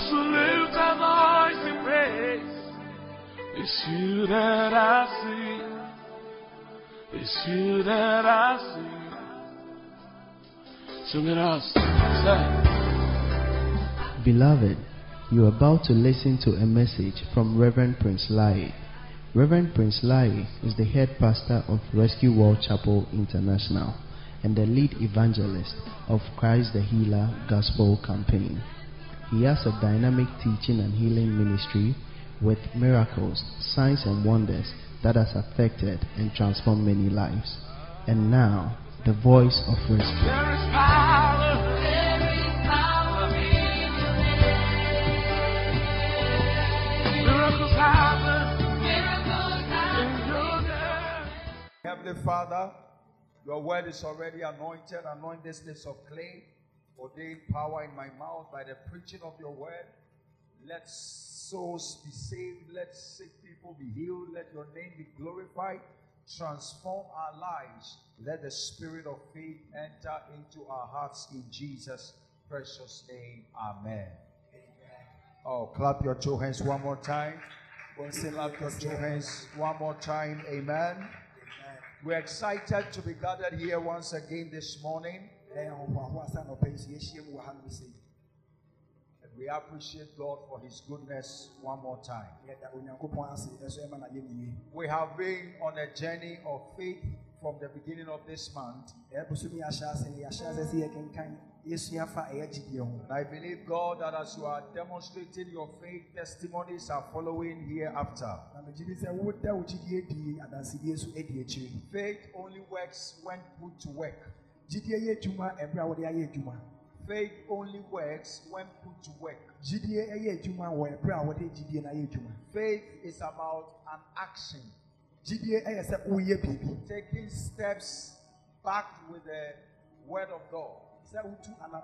As we lift our voice in praise, it's you that I see. It's you that I see. Sing it out. Say. Beloved, you are about to listen to a message from Reverend Prince Lai. Reverend Prince Lai is the head pastor of Rescue World Chapel International and the lead evangelist of Christ the Healer Gospel Campaign. He has a dynamic teaching and healing ministry with miracles, signs and wonders that has affected and transformed many lives. And now, the voice of rescue. There is power. Miracles happen. In your name. Heavenly Father, your word is already anointed. Anoint this lips of clay. Ordain power in my mouth by the preaching of your word. Let souls be saved. Let sick people be healed. Let your name be glorified. Transform our lives. Let the spirit of faith enter into our hearts in Jesus' precious name. Amen. Oh, clap your two hands one more time. Clap your two hands one more time. Amen. We're excited to be gathered here once again this morning. And we appreciate God for His goodness one more time. We have been on a journey of faith from the beginning of this month. I believe, God, that as you are demonstrating your faith, testimonies are following hereafter. Faith only works when put to work. Faith only works when put to work. Faith is about an action. Taking steps backed with the word of God. Then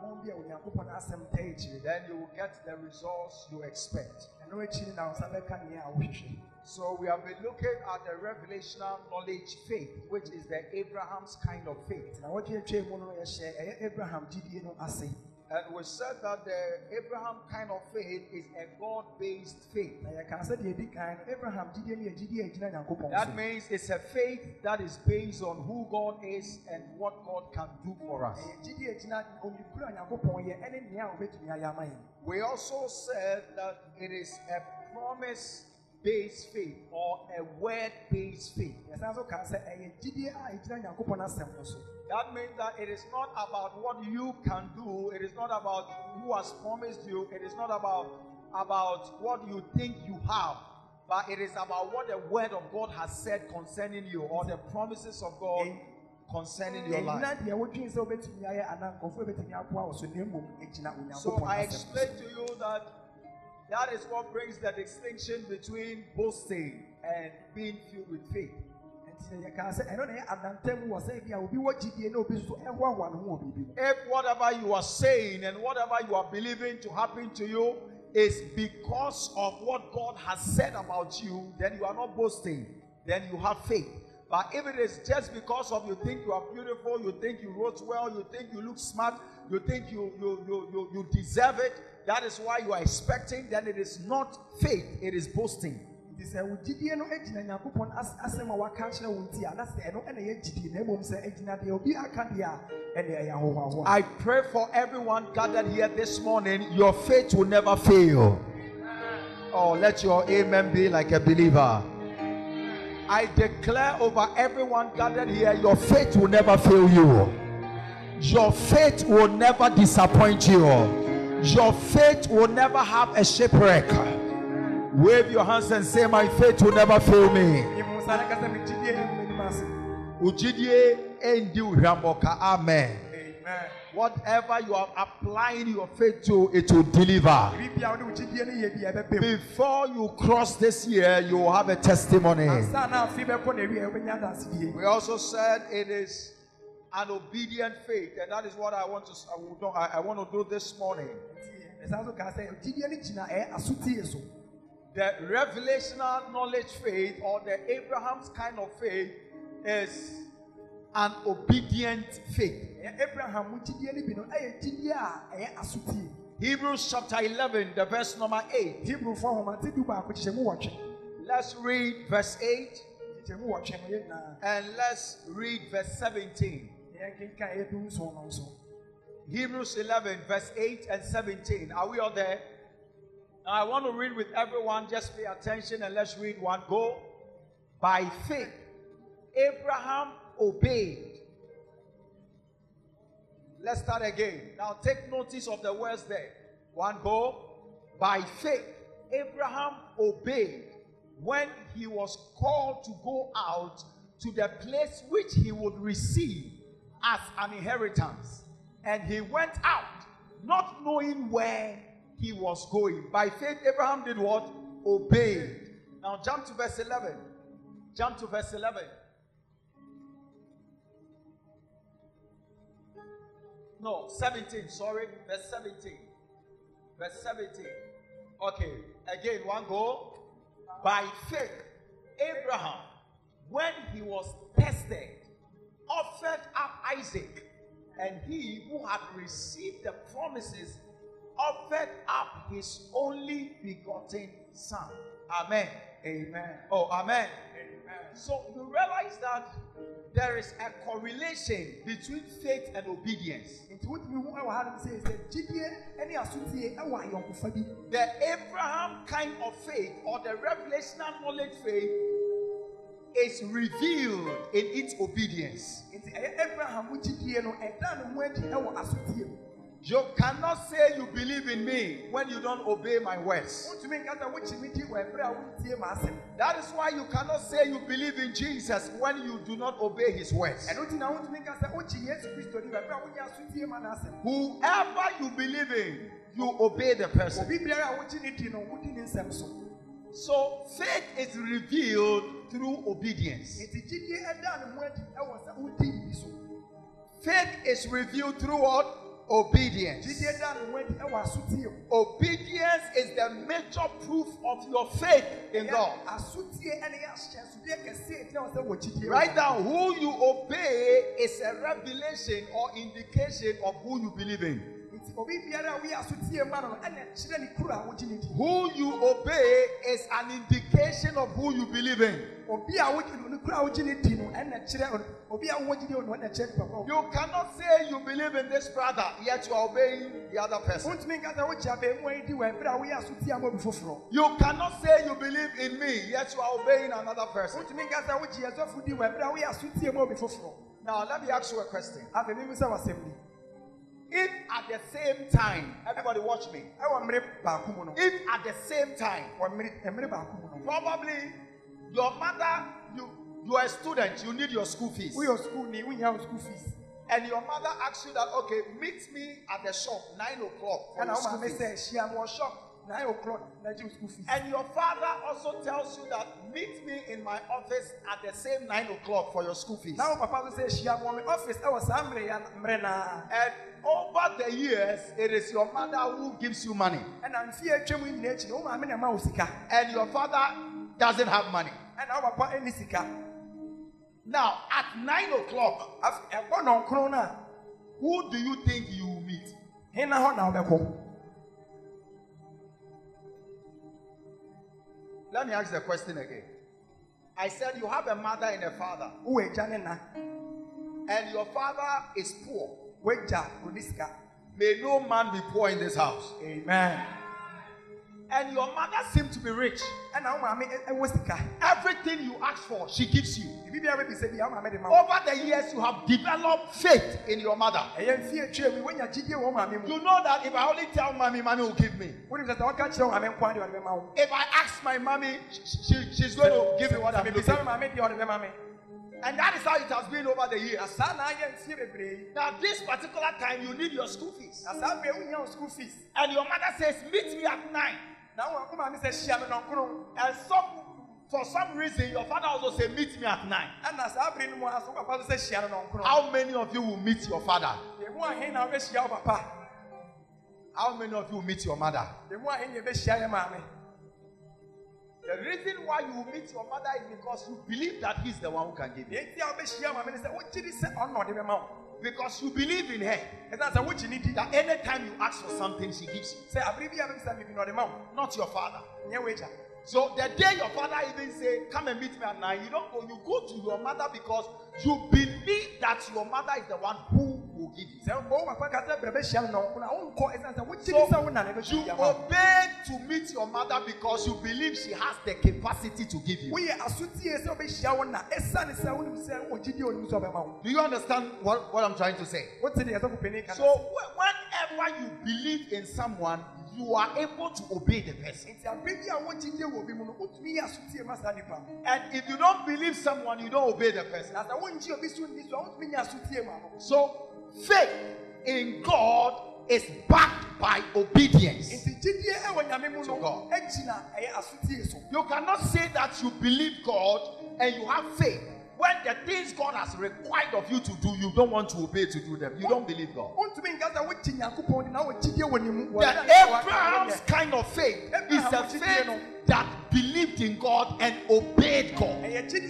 you will get the results you expect. So we have been looking at the revelational knowledge faith, which is the Abraham's kind of faith. And we said that the Abraham kind of faith is a God-based faith. That means it's a faith that is based on who God is and what God can do for us. We also said that it is a promise-based faith or a word-based faith. That means that it is not about what you can do. It is not about who has promised you. It is not about what you think you have. But it is about what the word of God has said concerning you, or the promises of God concerning your life. So I explained to you that is what brings the distinction between boasting and being filled with faith. If whatever you are saying and whatever you are believing to happen to you is because of what God has said about you, then you are not boasting, then you have faith. But if it is just because of you think you are beautiful, you think you wrote well, you think you look smart, you think you deserve it, that is why you are expecting, then it is not faith, it is boasting. I pray for everyone gathered here this morning, your faith will never fail. Oh, let your amen be like a believer. I declare over everyone gathered here, your faith will never fail you. Your faith will never disappoint you. Your faith will never have a shipwreck. Wave your hands and say, my faith will never fail me. Amen. Whatever you are applying your faith to, it will deliver. Before you cross this year, you will have a testimony. We also said it is an obedient faith, and that is what I want to do this morning. The revelational knowledge faith, or the Abraham's kind of faith, is an obedient faith. Hebrews chapter 11, the verse number 8. Let's read verse 8 and let's read verse 17. Hebrews 11, verse 8 and 17. Are we all there? Now I want to read with everyone. Just pay attention and let's read one go. By faith, Abraham obeyed. Let's start again. Now take notice of the words there. One go. By faith, Abraham obeyed when he was called to go out to the place which he would receive as an inheritance. And he went out, not knowing where he was going. By faith, Abraham did what? Obeyed. Now jump to verse 11. Jump to verse 11. No, 17, sorry. Verse 17. Verse 17. Okay, again, one go. By faith, Abraham, when he was tested, offered up Isaac. And he who had received the promises offered up his only begotten son. Amen. Amen. Oh, amen. Amen. So you realize that there is a correlation between faith and obedience. The Abraham kind of faith or the revelational knowledge faith is revealed in its obedience. You cannot say you believe in me when you don't obey my words. That is why you cannot say you believe in Jesus when you do not obey his words. Whoever you believe in, you obey the person. So faith is revealed through obedience. Faith is revealed through what? Obedience. Obedience is the major proof of your faith in God. Right now, who you obey is a revelation or indication of who you believe in. Who you obey is an indication of who you believe in. You cannot say you believe in this brother, yet you are obeying the other person. You cannot say you believe in me, yet you are obeying another person. Now, let me ask you a question. If at the same time, everybody watch me. If at the same time, probably your mother, you are a student, you need your school fees. And your mother asks you that, okay, meet me at the shop 9 o'clock for your school fees. 9 o'clock, and your father also tells you that meet me in my office at the same 9 o'clock for your school fees. And over the years, it is your mother who gives you money. And your father doesn't have money. Now, at 9 o'clock, who do you think you will meet? Let me ask the question again. I said you have a mother and a father. And your father is poor. May no man be poor in this house. Amen. And your mother seems to be rich. Everything you ask for, she gives you. Over the years, you have developed faith in your mother. You know that if I only tell mommy, mommy will give me. If I ask my mommy, she's going to give me what I'm looking for. And that is how it has been over the years. Now, this particular time, you need your school fees. And your mother says, meet me at 9. And for some reason, your father also said, meet me at 9. How many of you will meet your father? How many of you will meet your mother? The reason why you meet your mother is because you believe that he's the one who can give you. Because you believe in her. And that's what you need. That anytime you ask for something, she gives you. Say, I believe you have something not the mouth. Not your father. Yeah, wait. So the day your father even say, come and meet me at 9, you don't go. You go to your mother because you believe that your mother is the one who will give you. So you obey to meet your mother because you believe she has the capacity to give you. Do you understand what I'm trying to say? So whenever you believe in someone, you are able to obey the person. And if you don't believe someone, you don't obey the person. So faith in God is backed by obedience to God. You cannot say that you believe God and you have faith when the things God has required of you to do, you don't want to obey to do them. You don't believe God. The Abraham's kind of faith is a faith that believed in God and obeyed God.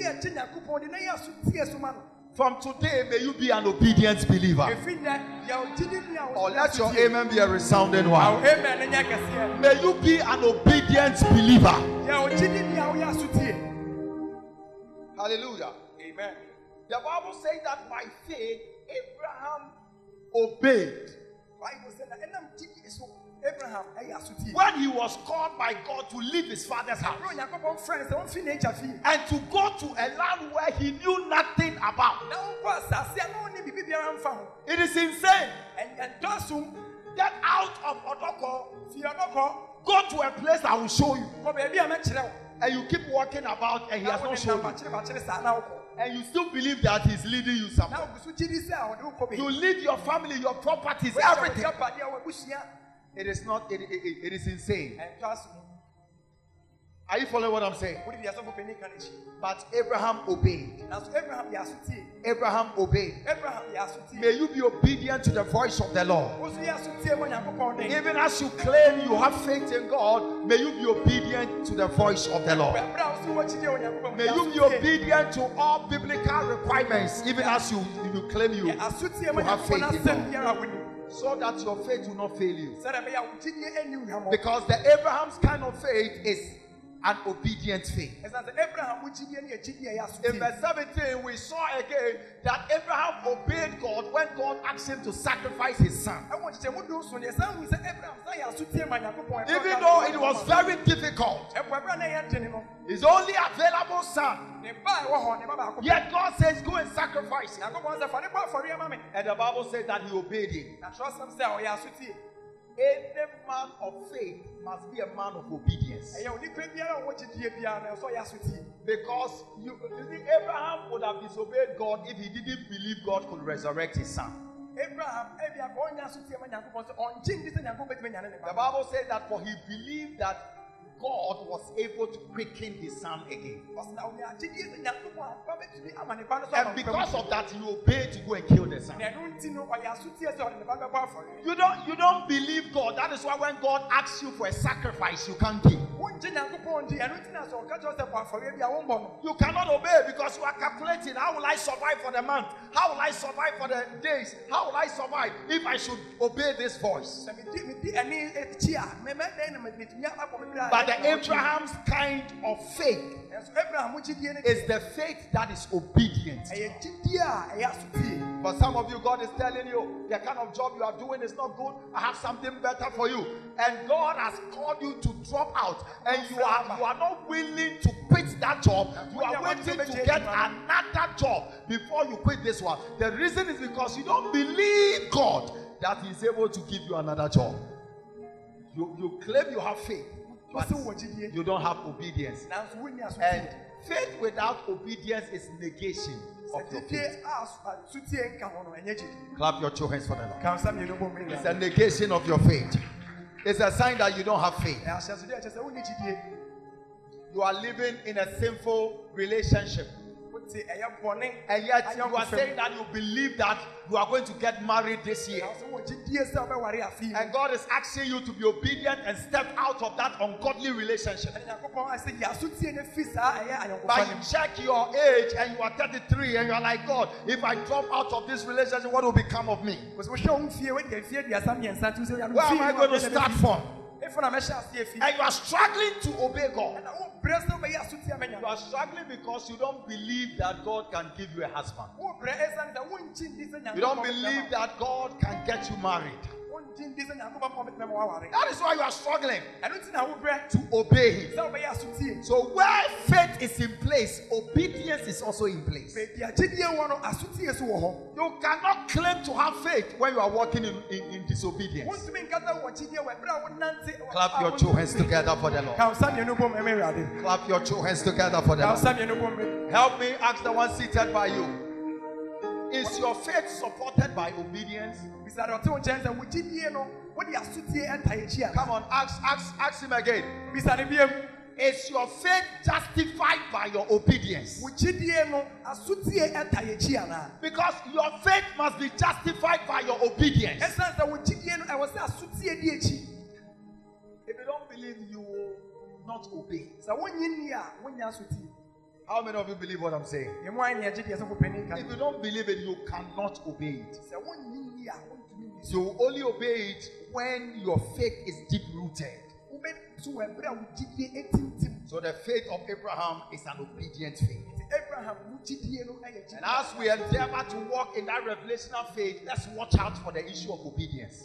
From today, may you be an obedient believer. Or let your amen be a resounding one. May you be an obedient believer. Hallelujah. Amen. The Bible says that by faith, Abraham obeyed. When he was called by God to leave his father's house and to go to a land where he knew nothing about. It is insane. Get out of Odoko, go to a place I will show you. And you keep walking about and he has not shown you. And you still believe that he's leading you somewhere. You leave your family, your properties, everything. It is not, it is insane. Are you following what I'm saying? But Abraham obeyed. Abraham obeyed. May you be obedient to the voice of the Lord. Even as you claim you have faith in God, may you be obedient to the voice of the Lord. May you be obedient to all biblical requirements, even as you claim you have faith in God. So that your faith will not fail you. Because the Abraham's kind of faith is an obedient faith. In verse 17, we saw again that Abraham obeyed God when God asked him to sacrifice his son. Even though it was very difficult, his only available son. Yet God says, go and sacrifice him. And the Bible says that he obeyed him. Any man of faith must be a man of obedience. Because you think Abraham would have disobeyed God if he didn't believe God could resurrect his son. The Bible says that for he believed that God was able to quicken his son again. And because of that, he obeyed to go and kill the son. You don't believe God. That is why when God asks you for a sacrifice, you can't give. You cannot obey because you are calculating, how will I survive for the month? How will I survive for the days? How will I survive if I should obey this voice? But the Abraham's kind of faith is the faith that is obedient. For some of you, God is telling you the kind of job you are doing is not good. I have something better for you. And God has called you to drop out. And you are not willing to quit that job. You are waiting to get another job before you quit this one. The reason is because you don't believe God that He is able to give you another job. You claim you have faith, but you don't have obedience. And faith without obedience is negation of your faith. Clap your 2 hands for the Lord. It's a negation of your faith. It's a sign that you don't have faith. You are living in a sinful relationship. And yet you are saying that you believe that you are going to get married this year. And God is asking you to be obedient and step out of that ungodly relationship. But you check your age and you are 33 and you are like, God, if I drop out of this relationship, what will become of me? Where am I going to start from? And you are struggling to obey God. You are struggling because you don't believe that God can give you a husband. You don't believe that God can get you married. That is why you are struggling to obey Him. So where faith is in place, obedience is also in place. You cannot claim to have faith when you are walking in disobedience. Clap your two hands together for the Lord. Clap your two hands together for the Lord. Help me ask the one seated by you. Is your faith supported by obedience? Come on, ask him again. Is your faith justified by your obedience? Because your faith must be justified by your obedience. If you don't believe, you will not obey. How many of you believe what I'm saying? If you don't believe it, you cannot obey it. You only obey it when your faith is deep rooted. So the faith of Abraham is an obedient faith. And as we endeavor to walk in that revelational faith, let's watch out for the issue of obedience.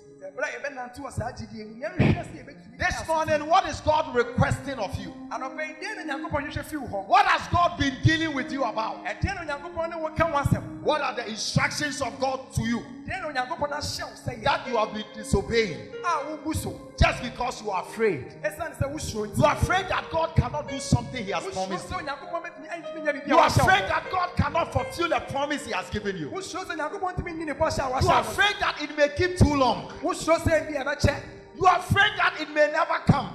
This morning, what is God requesting of you? What has God been dealing with you about? What are the instructions of God to you that you have been disobeying just because you are afraid? You are afraid that God cannot do something He has promised you. You are afraid that God cannot fulfill the promise He has given you. You are afraid that it may keep too long. You are afraid that it may never come.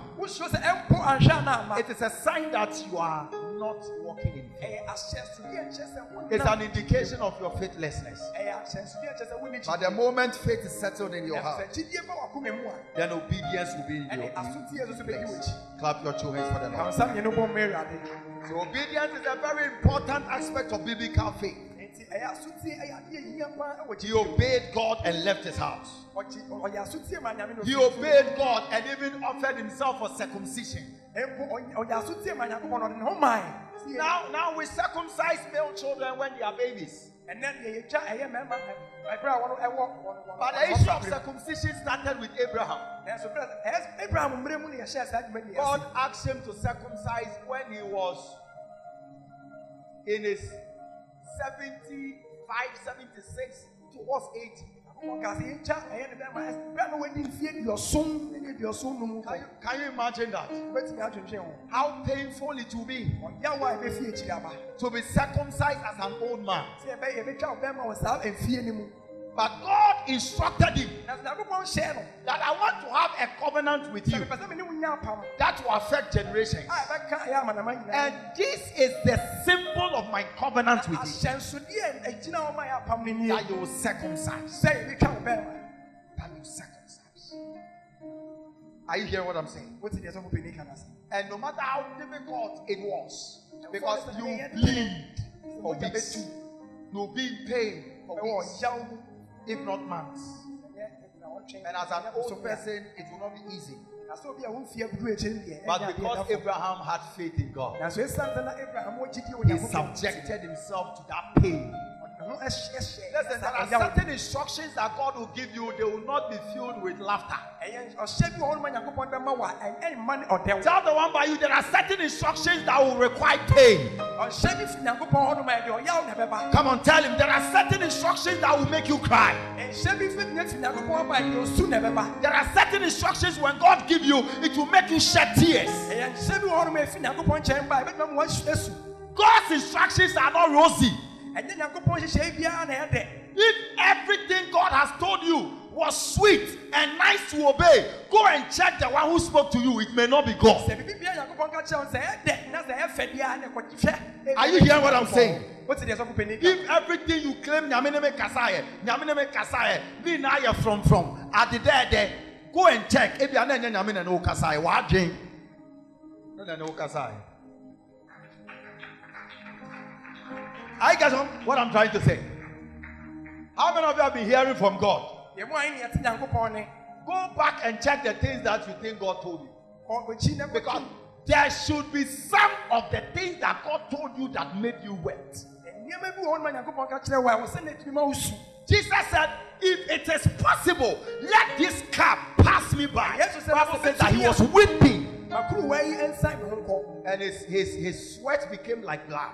It is a sign that you are not walking in faith. It's an indication of your faithlessness. But the moment faith is settled in your heart, then obedience will be in your place. Clap your two hands for the Lord. So obedience is a very important aspect of biblical faith. He obeyed God and left his house. He obeyed God and even offered himself for circumcision. Now we circumcise male children when they are babies. But the issue of circumcision started with Abraham. God asked him to circumcise when he was in his 75, 76 towards 80. Can you imagine that? How painful it will be to be circumcised as an old man. But God instructed him that I want to have a covenant with you that will affect generations. And this is the symbol of my covenant with you, that you will circumcise. That you circumcise. Are you hearing what I'm saying? And no matter how difficult it was, because you bleed for weeks, you'll be in pain for weeks, if not months. And as an old person, it will not be easy. But because Abraham had faith in God, he subjected himself to that pain. Listen, there are certain instructions that God will give you, they will not be filled with laughter. Tell the one by you, there are certain instructions that will require pain. Come on, tell him, there are certain instructions that will make you cry. There are certain instructions when God gives you, it will make you shed tears. God's instructions are not rosy. If everything God has told you was sweet and nice to obey, go and check the one who spoke to you. It may not be God. Are you hearing what I'm saying? What's the example penny? If everything you claim Nyamineme Kasaye, me now you're from at the there, go and check if you are not Nyamina no Kasaye, what drink? No Kasaye. I guess what I'm trying to say. How many of you have been hearing from God? Go back and check the things that you think God told you. Because there should be some of the things that God told you that made you wet. Jesus said, if it is possible, let this cup pass me by. The Bible says that he was weeping. And his sweat became like blood.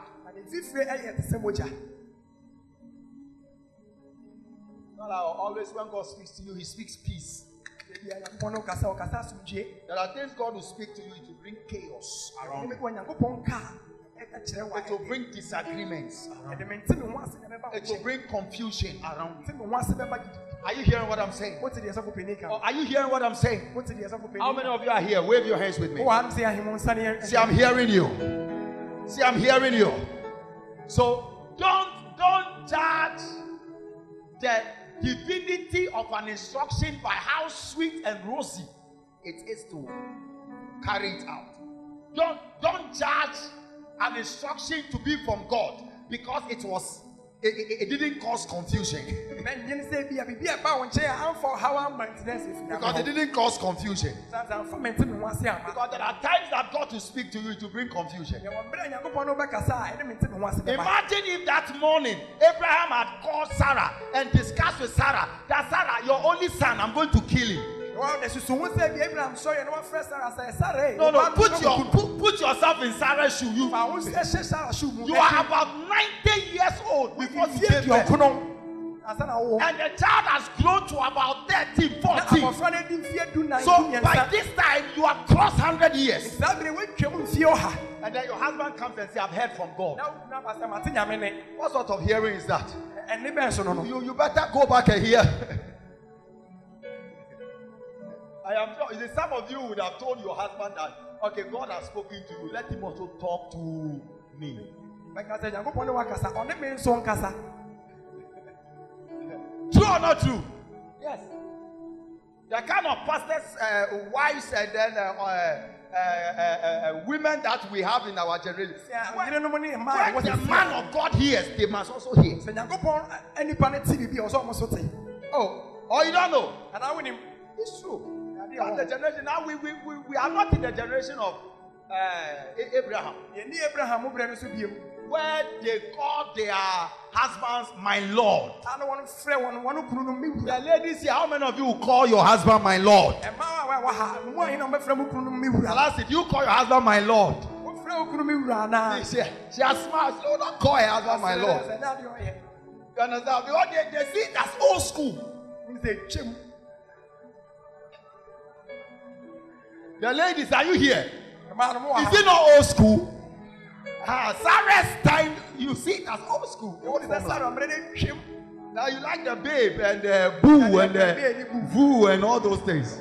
Always when God speaks to you, he speaks peace. There are things God will speak to you to bring chaos around you. It will bring disagreements around you. It will bring confusion around you. Are you hearing what I'm saying? Are you hearing what I'm saying? How many of you are here? Wave your hands with me. See, I'm hearing you. See, I'm hearing you. So don't judge the divinity of an instruction by how sweet and rosy it is to carry it out. Don't judge an instruction to be from God because it didn't cause confusion. Because it didn't cause confusion. Because there are times that God will speak to you to bring confusion. Imagine if that morning Abraham had called Sarah and discussed with Sarah that Sarah, your only son, I'm going to kill him. No, put yourself in Sarah's shoe. You are about 90 years old before you gave birth. And the child has grown to about 13, 14. So by this time, you have crossed 100 years. And then your husband comes and says, I've heard from God. What sort of hearing is that? You better go back and hear. I am sure some of you would have told your husband that, okay, God has spoken to you. Let him also talk to me. True or not true? Yes. The kind of pastors, wives, and then women that we have in our generation. When the man of God hears, they must also hear. Oh, you don't know? It's true. The generation now we are not in the generation of Abraham, where they call their husbands my Lord. The ladies here, how many of you call your husband my Lord? Alas, if you call your husband my Lord, she has smiled. So don't call her husband my Lord. You understand? Because they see it as old school. The ladies, are you here? Is it not old school? Sarah's time, you see it as old school. Now you like the babe and the boo and the boo and all those things.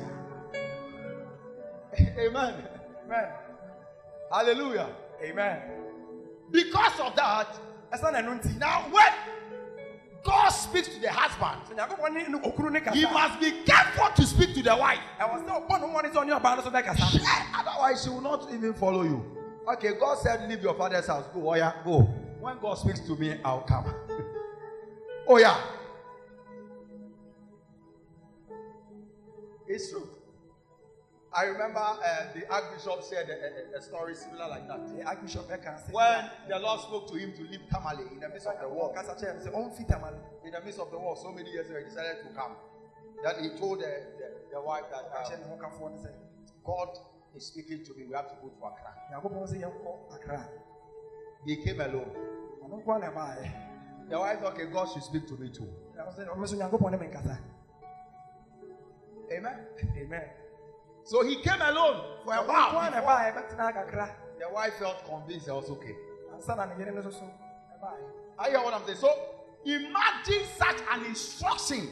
Amen. Amen. Hallelujah. Amen. Because of that, now when God speaks to the husband, he must be careful to speak to the wife. Otherwise, she will not even follow you. Okay, God said, leave your father's house. Go, oh yeah, go. When God speaks to me, I'll come. Oh yeah. It's true. I remember the Archbishop said a story similar like that. The Archbishop when the Lord spoke to him to leave Tamale in the midst of the war. In the midst of the war, so many years ago, he decided to come. Then he told the wife that God is speaking to me. We have to go to Accra. He came alone. The wife thought, okay, God should speak to me too. Amen. Amen. So he came alone for a while. The wife felt convinced it was okay. I hear what I'm saying. So imagine such an instruction.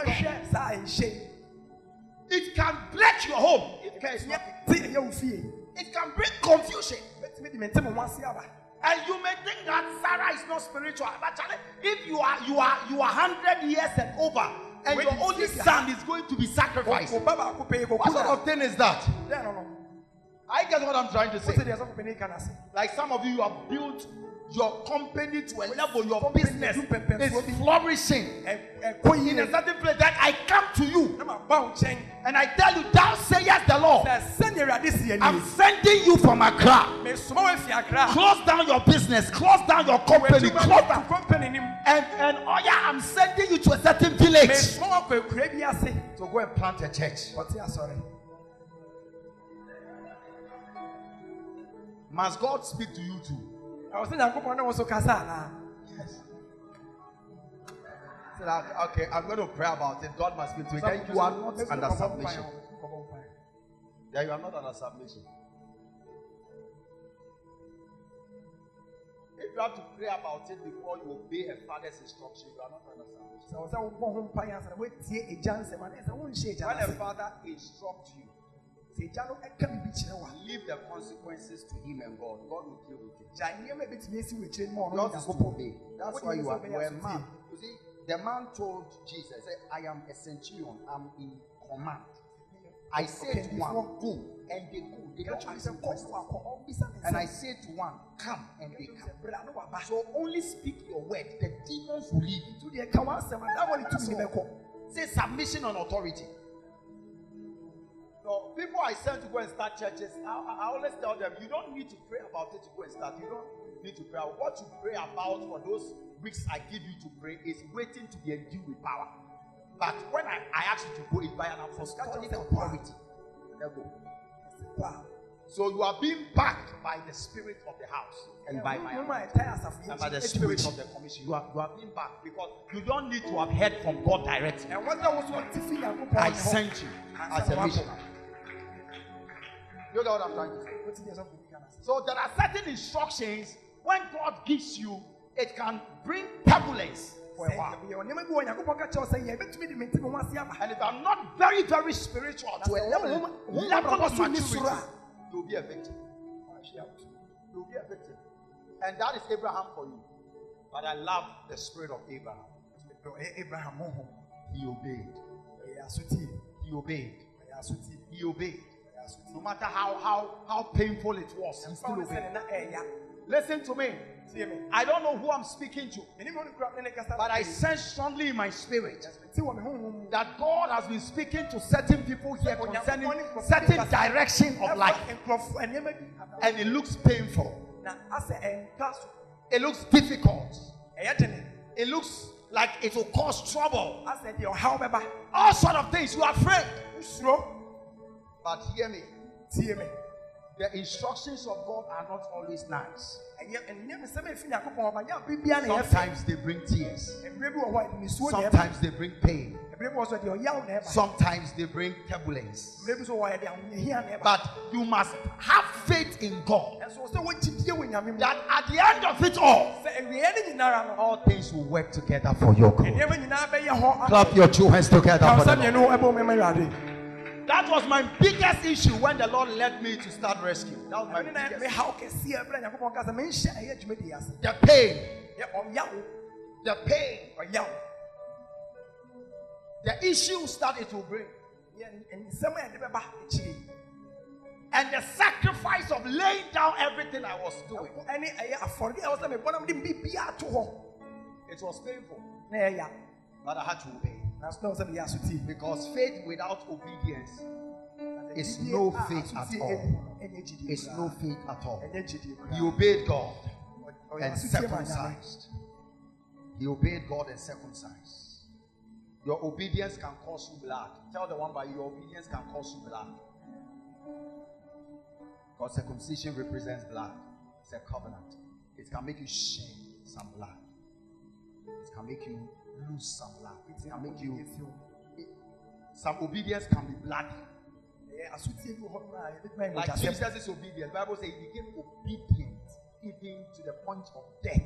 It can break your home. It can bring confusion. And you may think that Sarah is not spiritual, but Charlie, if you are 100 years and over, and your only son is going to be sacrificed, what sort of thing is that? I get what I'm trying to say. Like some of you have built your company to a level, your business is flourishing in a certain place, that I come to you and I tell you, thou sayest the Lord, I'm sending you from Accra. Close down your business, close down your company, and oh yeah, I'm sending you to a certain village to go and plant a church. Must God speak to you too? Yes. Okay, I'm going to pray about it. God must speak to you. Then you are not under submission. Yeah, you are not under submission. If you have to pray about it before you obey a father's instruction, you are not under submission. When a father instructs you, leave the consequences to him and God. God will deal with it. God is to obey. That's why you are a man. You see, the man told Jesus, I am a centurion. I'm in command. I say to one, go, and they go. They don't answer questions. And I say to one, come, and they come. So only speak your word. The demons will leave. Say submission and authority. So people I send to go and start churches, I always tell them, you don't need to pray about it to go and start. You don't need to pray. What you pray about for those weeks I give you to pray is waiting to be endued with power. But when I ask you to go, it's by an apostolic authority. There go. So you are being backed by the spirit of the house and by my and by the spirit of the commission. You are being backed because you don't need to have heard from God directly. I sent you as a missionary. You know what I'm trying to say? So there are certain instructions when God gives you, it can bring turbulence for a while. And if I'm not very, very spiritual to a level of maturity, you'll be a victim. You'll be a victim. And that is Abraham for you. But I love the spirit of Abraham. He obeyed. He obeyed. He obeyed. No matter how painful it was, he still obeyed. Listen to me. I don't know who I'm speaking to, but I sense strongly in my spirit that God has been speaking to certain people here concerning certain direction of life, and it looks painful. It looks difficult. It looks like it will cause trouble. All sort of things. You are afraid. But hear me. The instructions of God are not always nice. Sometimes they bring tears. Sometimes they bring pain. Sometimes they bring turbulence. But you must have faith in God that at the end of it all things will work together for your good. Clap your two hands together for the Lord. That was my biggest issue when the Lord led me to start rescue. That was my biggest issue. The pain. The pain. The issues that it will bring. And the sacrifice of laying down everything I was doing. It was painful. But I had to obey. Because faith without obedience is no faith at all. It's no faith at all. He obeyed God and circumcised. He obeyed God and circumcised. Your obedience can cost you blood. Tell the one by your obedience can cost you blood. Because circumcision represents blood. It's a covenant. It can make you shed some blood. It can make you lose some blood. It can make you. Some obedience can be bloody. Like Jesus' obedience. The Bible says he became obedient even to the point of death.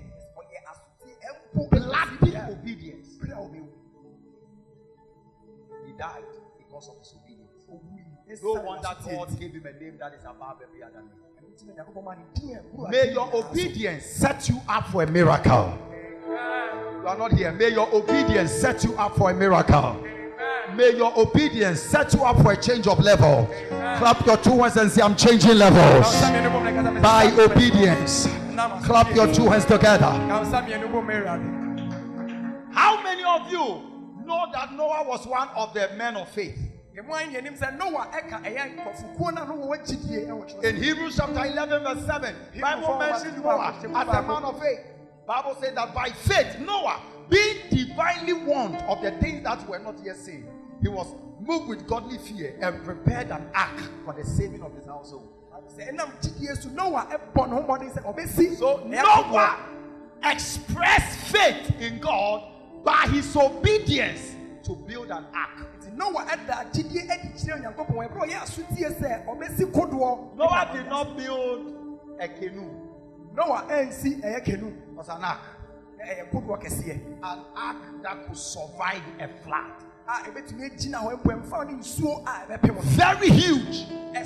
Bloody obedience. He died because of his obedience. No wonder God gave him a name that is above every other name. May your obedience set you up for a miracle. You are not here. May your obedience set you up for a miracle. May your obedience set you up for a change of level. Clap your two hands and say, I'm changing levels by obedience. Clap your two hands together. How many of you know that Noah was one of the men of faith? In Hebrews chapter 11 verse 7, Bible mentions Noah as a man of faith. Bible says that by faith Noah, being divinely warned of the things that were not yet seen, he was moved with godly fear and prepared an ark for the saving of his household. So Noah expressed faith in God by his obedience to build an ark. Noah did not build a canoe. Noah was an ark. An ark that could survive a flood. Very huge.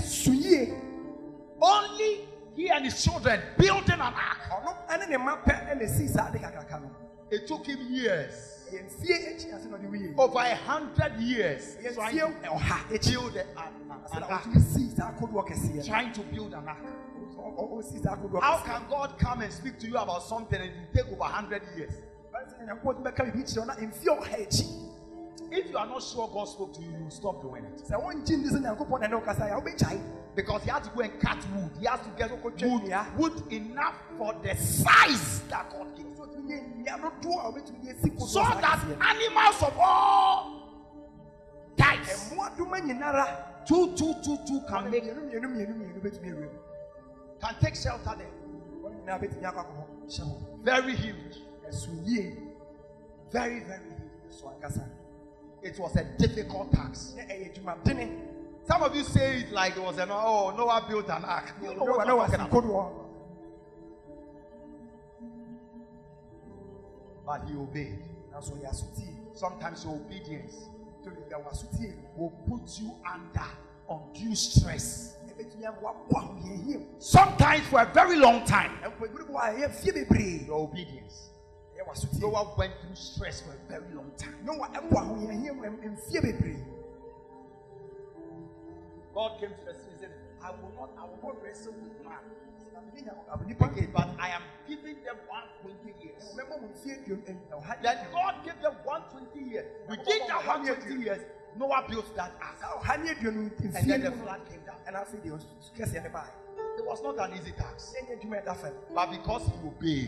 Only he and his children building an ark. It took him years. Over 100 years trying to build an ark. Trying to build an ark. How can God come and speak to you about something and it take over 100 years? If you are not sure God spoke to you, you stop doing it. Because he has to go and cut wood. He has to get wood enough for the size that God gives. So that animals of all types, 2 can make, can take shelter there. Very huge. Very, very huge. It was a difficult task. Some of you say it like it was an Noah built an ark. You know what I'm talking about. But he obeyed. Sometimes your obedience will put you under undue stress. Sometimes for a very long time. Your obedience. Noah went through stress for a very long time. God came to the sea and said, I will not wrestle with man. Okay, but I am giving them 120 years. Then God gave them 120 years. Within that 120 years, Noah built that ark. And then the flood came down. It was not an easy task. But because he obeyed,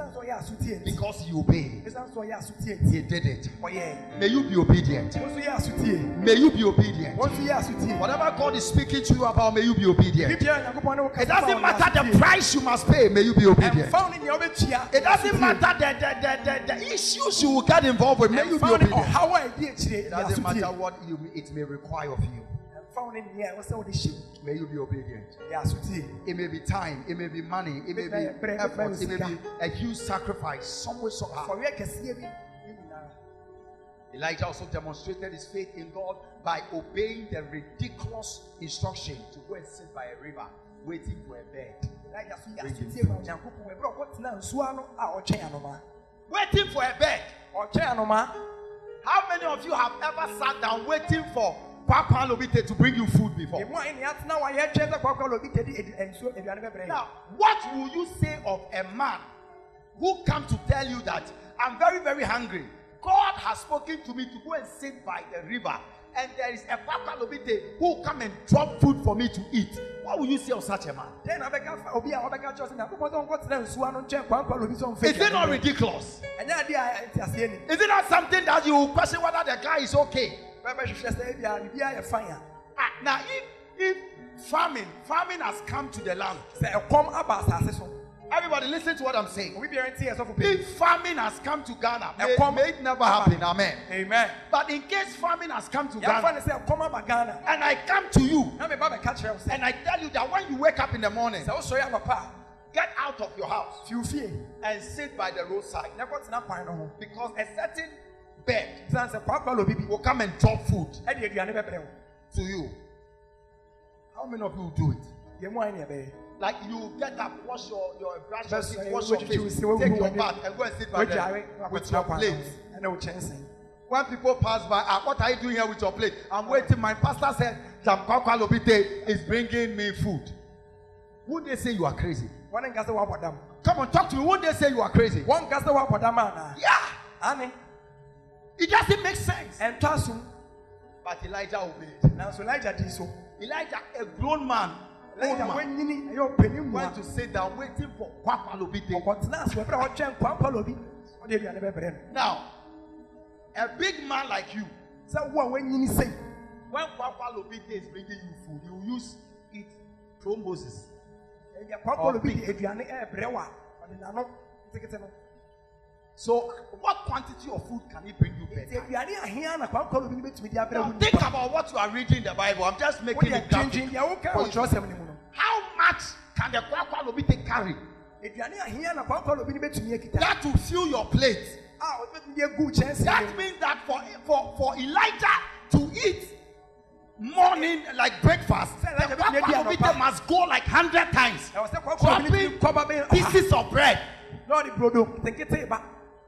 he did it. May you be obedient. May you be obedient. Whatever God is speaking to you about, may you be obedient. It doesn't matter the price you must pay, may you be obedient. It doesn't matter the issues you will get involved with, may you be obedient. It doesn't matter what it may require of you. May you be obedient. It may be time, it may be money, it may be effort, it may be a huge sacrifice. Somewhere so hard. Elijah also demonstrated his faith in God by obeying the ridiculous instruction to go and sit by a river, waiting for a bed. Waiting for a bed. How many of you have ever sat down waiting for Papa Lobite to bring you food before? Now, what will you say of a man who comes to tell you that I'm very, very hungry? God has spoken to me to go and sit by the river, and there is a Papa Lobite who will come and drop food for me to eat. What will you say of such a man? Is it not ridiculous? Is it not something that you question whether the guy is okay? Now, if famine has come to the land, everybody listen to what I'm saying. If famine has come to Ghana, may it never happen. Amen. Amen. But in case famine has come to Ghana, and I come to you, and I tell you that when you wake up in the morning, get out of your house and sit by the roadside, because a certain bird will come and drop food to you. How many of you will do it? Yɛn mu ayɛ nea ɛbɛyɛ. Like you get up, wash your brush, Best your way, teeth, wash your what you face, choose, take your bath, and go and sit by Wɔgyae there with your plate. ɛna wo kyɛnsee. When people pass by, what are you doing here with your plate? I'm waiting. My pastor said, Jamkwakwa Lobite is bringing me food. Would they say you are crazy? Wɔn nkasa wɔ abɔdam. Come on, talk to me. Wouldn't they say you are crazy? Wɔn nkasa wɔ abɔdam ana. Yeah. Ane. It doesn't make sense. Ɛntɔ asum. But Elijah obeyed. Nanso Elijah di so. Elijah, a grown man, Elijah wɔnyini ɛyɛ ɔpanin mu went to sit down waiting for Kwakwa Lobite. ɔkɔtena ase wɔpɛ ɔtwɛn kwankwa lobi. Ɔde aduane bɛbrɛ no. Now, a big man like you, Sɛ wo a wɔnyini sei. when Kwakwa Lobite is bringing you food, you use it thrombosis. Ɛyɛ kwankwa lobi de aduane ɛbrɛ wa. Ɔde n'ano ketekete no. So, what quantity of food can he bring you Nti better? aduane ahia na kwankwa lobi ni betumi de abrɛ Now, wo. think about what you are reading in the Bible. I'm just making it graphic. Deɛ woka wɔ kyerɛwsɛm no mu no. How much can the Kwakwa Lobite carry? Aduane ahia na kwankwa lobi ni betumi akita. That will fill your plate. A ɔbɛtumi de agu kyɛnsee That no. means that for Elijah to eat morning like breakfast, the Kwakwa Lobite must go like 100 times. Ɛwɔ sɛ kwankwa lobi ni Dropping kɔba bɛyɛ pieces of bread. na ɔde brodo ketekete ba.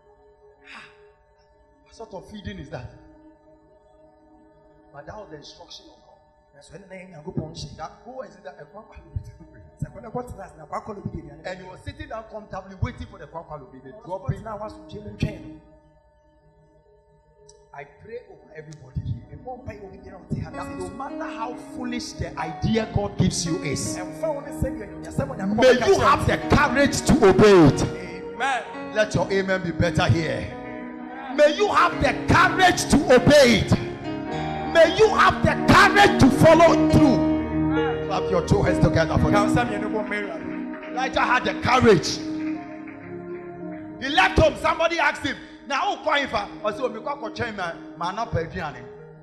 What sort of feeding is that? But that was the instruction of God. Ɛsɛ ɛna yɛ Nyankopɔn hyɛ. That go and sit down, a Kwakwa Lobite will bring. Sɛ kɔnɛ kɔtena ase na kwankwa lobi de aduane. And he was sitting down comfortably waiting for the Kwakwa Lobite, dropping. Ɔkɔtena waso gye mu ntwɛn no. I pray over everybody here. Ɛbɔ mpa yi wɔ biara ɔte ha That na no sɛ matter how foolish the idea God gives you is, ɛmfa wo ne sɛ deɛ nyasɛm wɔ Nyankopɔn may bɛka you kyerɛ have the courage to obey it. wo. Amen. Let your amen be better here. May you have the courage to obey it. May you have the courage to follow through. Clap your two hands together for Ka that. nsɛm yɛ no bɔ mmɛwura. Elijah had the courage. He left home. Somebody asked him, now who call for? I said, "Because chain man, man up Adrian."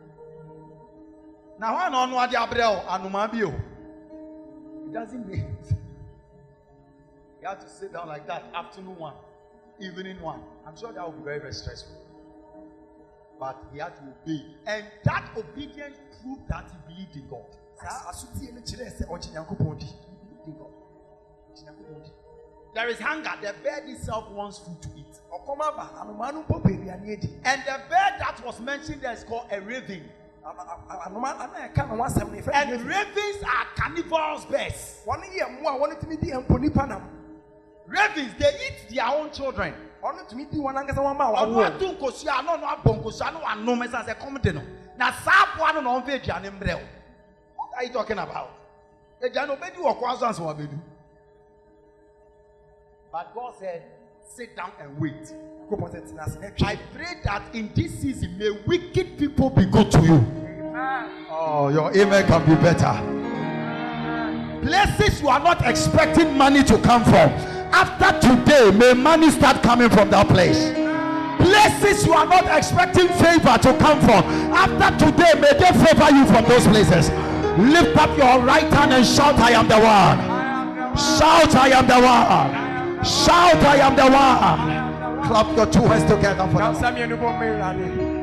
Now one on what the abrel anumabio. It doesn't mean you have to sit down like that. Afternoon one, evening one. I'm sure that would be very, very stressful. But he had to obey, and that obedience proved that he believed in God. Saa asotie no kyerɛ sɛ ɔgye Nyankopɔn di. In God. Ɔgye Nyankopɔn di. There is hunger. The bird itself wants food to eat. Ɔkɔm aba anomaa no mpo pɛ aduane adi. And the bird that was mentioned there is called a raven. Anomaa ana ɛka no ho asɛm no yɛfrɛ no And raven. ravens are carnivorous birds. Wɔn yɛ mmoa a wɔn tumi di mpo nipa nam. Ravens, they eat their own children. Wɔn tumi di wɔn ankasa wɔn ma Ọ̀nà wɔwɔ. àdùn kò sí àná ọ̀nà àbọ̀ kò sí àná wà nù mẹ́sàn-án sẹ́ kọ́mìtì nù. Na sáàpù àná nà ọ̀nfẹ́ aduane mbrẹ́ o. What are you talking about? Aduane obedi wọ̀ kọ́ aso ànsán wà bẹ́ẹ̀ du. But God said, sit down and wait. Nyankopɔn sɛ tena ase na I twɛn. pray that in this season, may wicked people be good to you. Oh, your amen can be better. Places you are not expecting money to come from. After today, may money start coming from that place. Places you are not expecting favor to come from. After today, may they favor you from those places. Lift up your right hand and shout, I am the one. Shout, I am the one. Shout, I am the one. Clap your two hands together for Ka that. nsɛm yɛ no bɔ mmɛwura ne.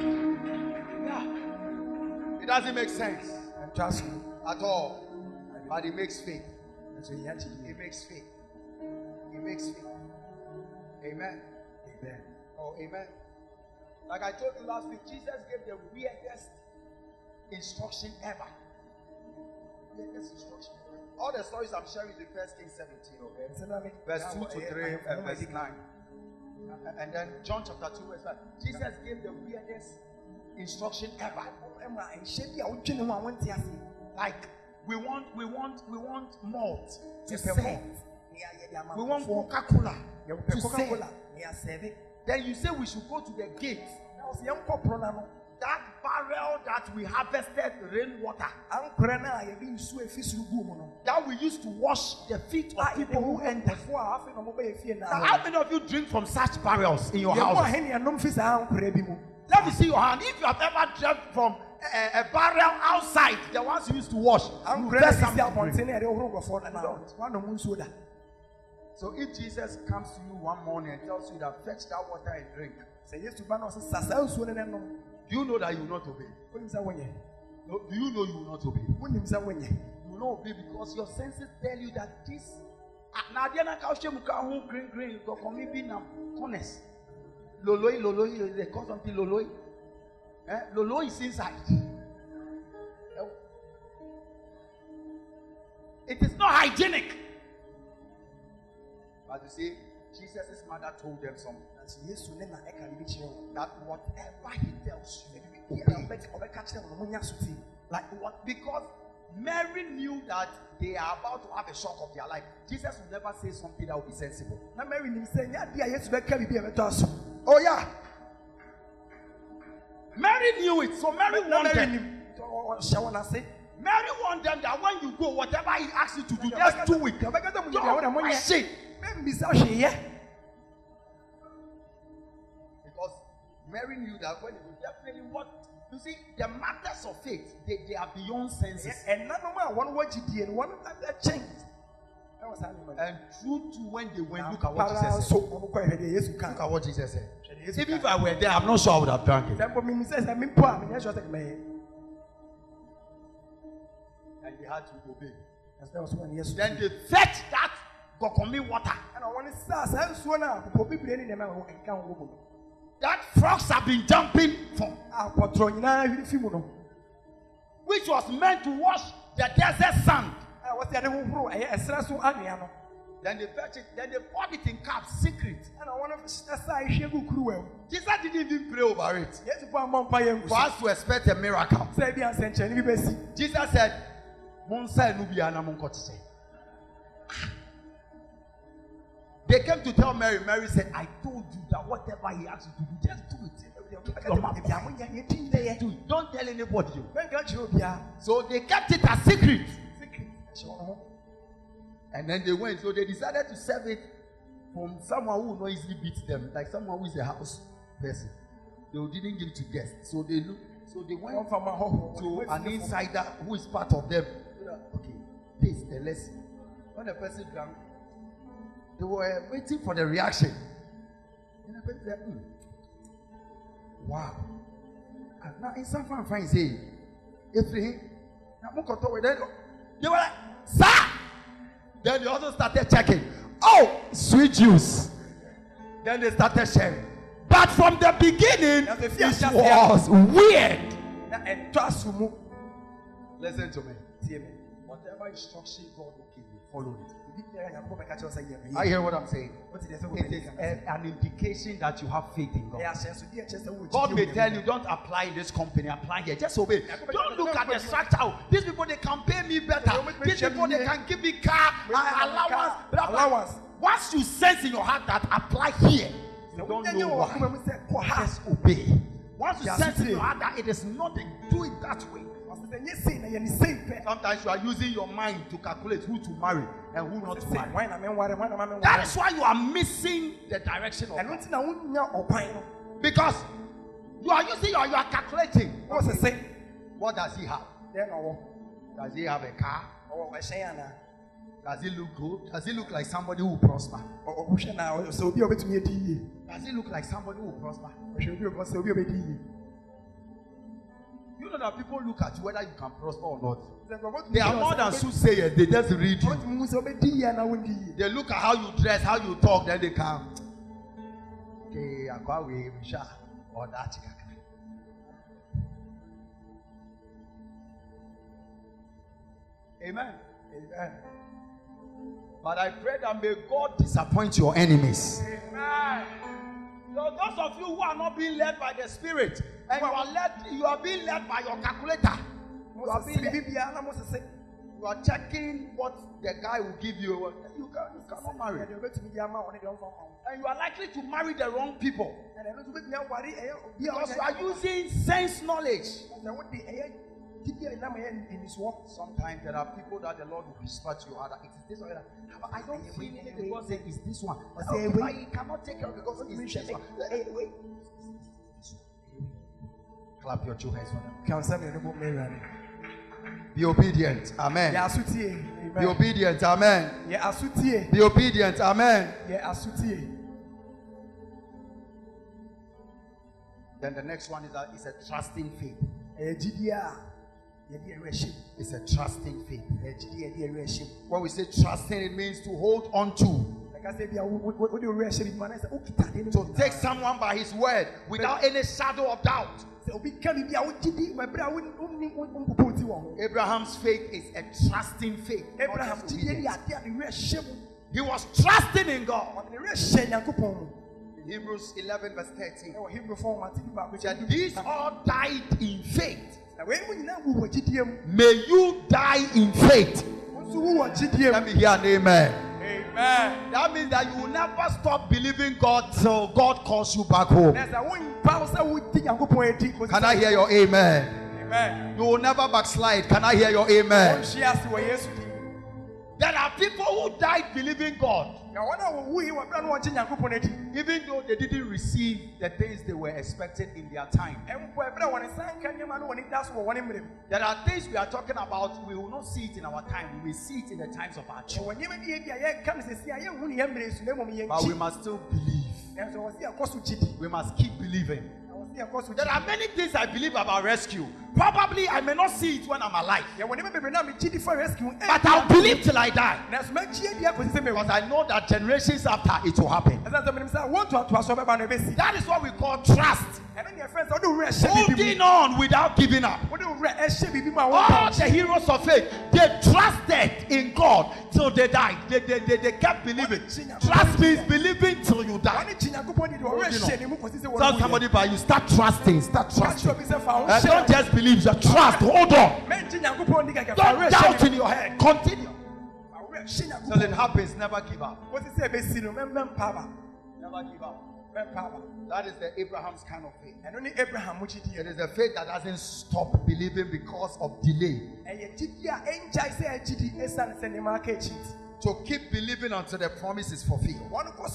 It doesn't make sense Ɛntwa so. at all. But it makes faith. Nso yɛ akyi. It makes faith. It makes faith. Amen. Amen. Oh, amen. Like I told you last week, Jesus gave the weirdest instruction ever. Weirdest instruction. All the stories I'm sharing is in 1 Kings 17, okay? Nsɛm na me- Verse 2 to 3 and verse Ɛna 9. And then John chapter 2, verse 5. Jesus gave the weirdest instruction ever. ɛma nhyɛ bi a wotwe ne ho a wonte ase. Like, we want malt to Yɛpɛ serve. malt, ne yɛayɛ de ama We want nkurɔfoɔ. Coca-Cola Yɛpɛ to Coca-Cola, serve. ne yɛasɛve. Then you say we should go to the gate. Na ɔsɛ yɛnkɔ porɔ n'ano. That barrel that we harvested rainwater Ankorɛ no a yɛde nsuo a ɛfi soro guu mu no. that we used to wash the feet of people who enter. Nkurɔfoɔ a afei na wɔbɛyɛ fie na Now, how many of you drink from such barrels in your yɛn mu house? ahe ne yɛnom fi saa ankorɛ bi mu. Let me see your hand. If you have ever drank from a barrel outside, the ones you used to wash, you Ankorɛ first na have sisi to drink. abɔnten na yɛde hohoro nkurɔfoɔ no na wɔanom nsuo da. So if Jesus comes to you one morning and tells you that fetch that water and drink, Sɛ Yesu ba na ɔsɛ sa saa nsuo no na nom. do you know that you will not obey? Wonim sɛ wonyɛ. No, do you know you will not obey? Wonim sɛ wonyɛ. You no be because your senses tell you that this. Now they na kaushe muka green go come be na corners. Loloi, they call something loloi. Loloi is inside. It is not hygienic. But you see, Jesus' mother told them something. That whatever he tells you, like what? Because Mary knew that they are about to have a shock of their life. Jesus will never say something that will be sensible. Oh yeah. Mary knew it, so Mary warned them. Mary warned them that when you go, whatever he asks you to do, just do it. Don't question. Because Mary knew that when you definitely what you see, the matters of faith, they are beyond senses. And true to when they went, look at what Jesus said. Look at what Jesus said. Even if I were there, I'm not sure I would have drank it. And they had to obey. Then they fetched that gokomi water. That frogs have been jumping from, which was meant to wash the desert sand. Then they fetched it, then they poured it in cups, secret. Jesus didn't even pray over it for us to expect a miracle. Jesus said, they came to tell Mary. Mary said, I told you that whatever he asked you to do, just do it. Don't tell anybody. So they kept it a secret. And then they went. So they decided to serve it from someone who will not easily beat them, like someone who is a house person. They didn't give it to guests. So they went to an insider who is part of them. Okay, this is the lesson. When the person drank, they were waiting for the reaction. And the person said, wow. And now in some fine say, if they were like, sir. Then they also started checking. Oh, sweet juice. Then they started sharing. But from the beginning, it was weird. Listen to me. Whatever instruction God will give you, follow it. I hear what I'm saying. It is an indication that you have faith in God. God may tell you, don't apply in this company, apply here. Just obey. Don't look at the structure. These people, they can pay me better. These people, they can give me car allowance. Once you sense in your heart that apply here, you don't know why. Just obey. Once you sense in your heart that it is not, do it that way. Sometimes you are using your mind to calculate who to marry and who not to marry. That is why you are missing the direction of God. Because you are using you are calculating. What does he have? Does he have a car? Does he look good? Does he look like somebody who will prosper? Does he look like somebody who will prosper? You know that people look at you whether you can prosper or not. They are more than soothsayers. They just read you. They look at how you dress, how you talk, then they can. Okay, I go away, or that. Amen. Amen. But I pray that may God disappoint your enemies. Amen. So those of you who are not being led by the Spirit, and you are being led by your calculator. You are checking what the guy will give you. You cannot marry. And you are likely to marry the wrong people. Because you are using sense knowledge. Sometimes there are people that the Lord will whisper to your heart. It is this one. I don't feel it because it is this one. I cannot take care of it because it is this one. Clap your two hands for them. Be obedient. Amen. Be obedient. Amen. Be obedient. Amen. Then the next one is a trusting faith. It's a trusting faith. When we say trusting, it means to hold on to take someone by his word without any shadow of doubt. Abraham's faith is a trusting faith. He was trusting in God. In Hebrews 11 verse 13, that these all died in faith. May you die in faith. Let me hear an amen. Amen. That means that you will never stop believing God till God calls you back home. Can I hear your amen? Amen. You will never backslide. Can I hear your amen? There are people who died believing God, even though they didn't receive the things they were expected in their time. There are things we are talking about, we will not see it in our time, we will see it in the times of our children. But we must still believe. We must keep believing. There are many things I believe about rescue. Probably I may not see it when I'm alive, but I'll believe till I die, because I know that generations after it will happen. That is what we call trust. Holding on without giving up. All the heroes of faith, they trusted in God till they died. They kept believing. Trust means believing till you die. Tell somebody, but you start trusting. Don't just believe, you trust. Hold on. Don't doubt in your head. Continue. Till it happens, never give up. Never give up. That is the Abraham's kind of faith. It is a faith that doesn't stop believing because of delay. To keep believing until the promise is fulfilled.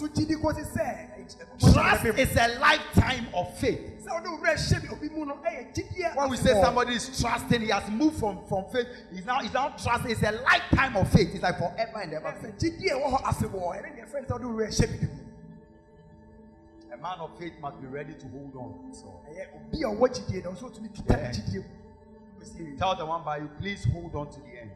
Trust is a lifetime of faith. When we say somebody is trusting, he has moved from faith. He's now trusting. It's a lifetime of faith. It's like forever and ever. A man of faith must be ready to hold on. So, tell the one by you, please hold on to the end.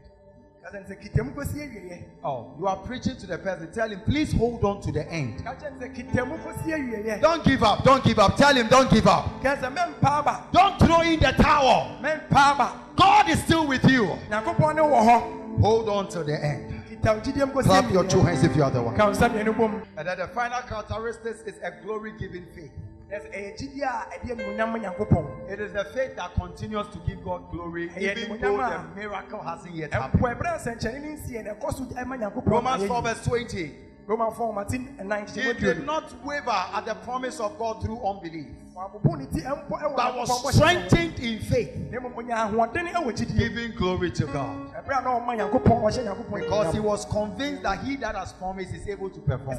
Oh, you are preaching to the person. Tell him, please hold on to the end. Don't give up. Don't give up. Tell him, don't give up. Don't throw in the towel. God is still with you. Hold on to the end. Clap your two hands if you are the one. And then the final characteristic is a glory-giving faith. It is the faith that continues to give God glory even though the miracle hasn't yet happened. Romans 4 verse 20. He did not waver at the promise of God through unbelief, but was strengthened in faith, giving glory to God, because he was convinced that he that has promised is able to perform.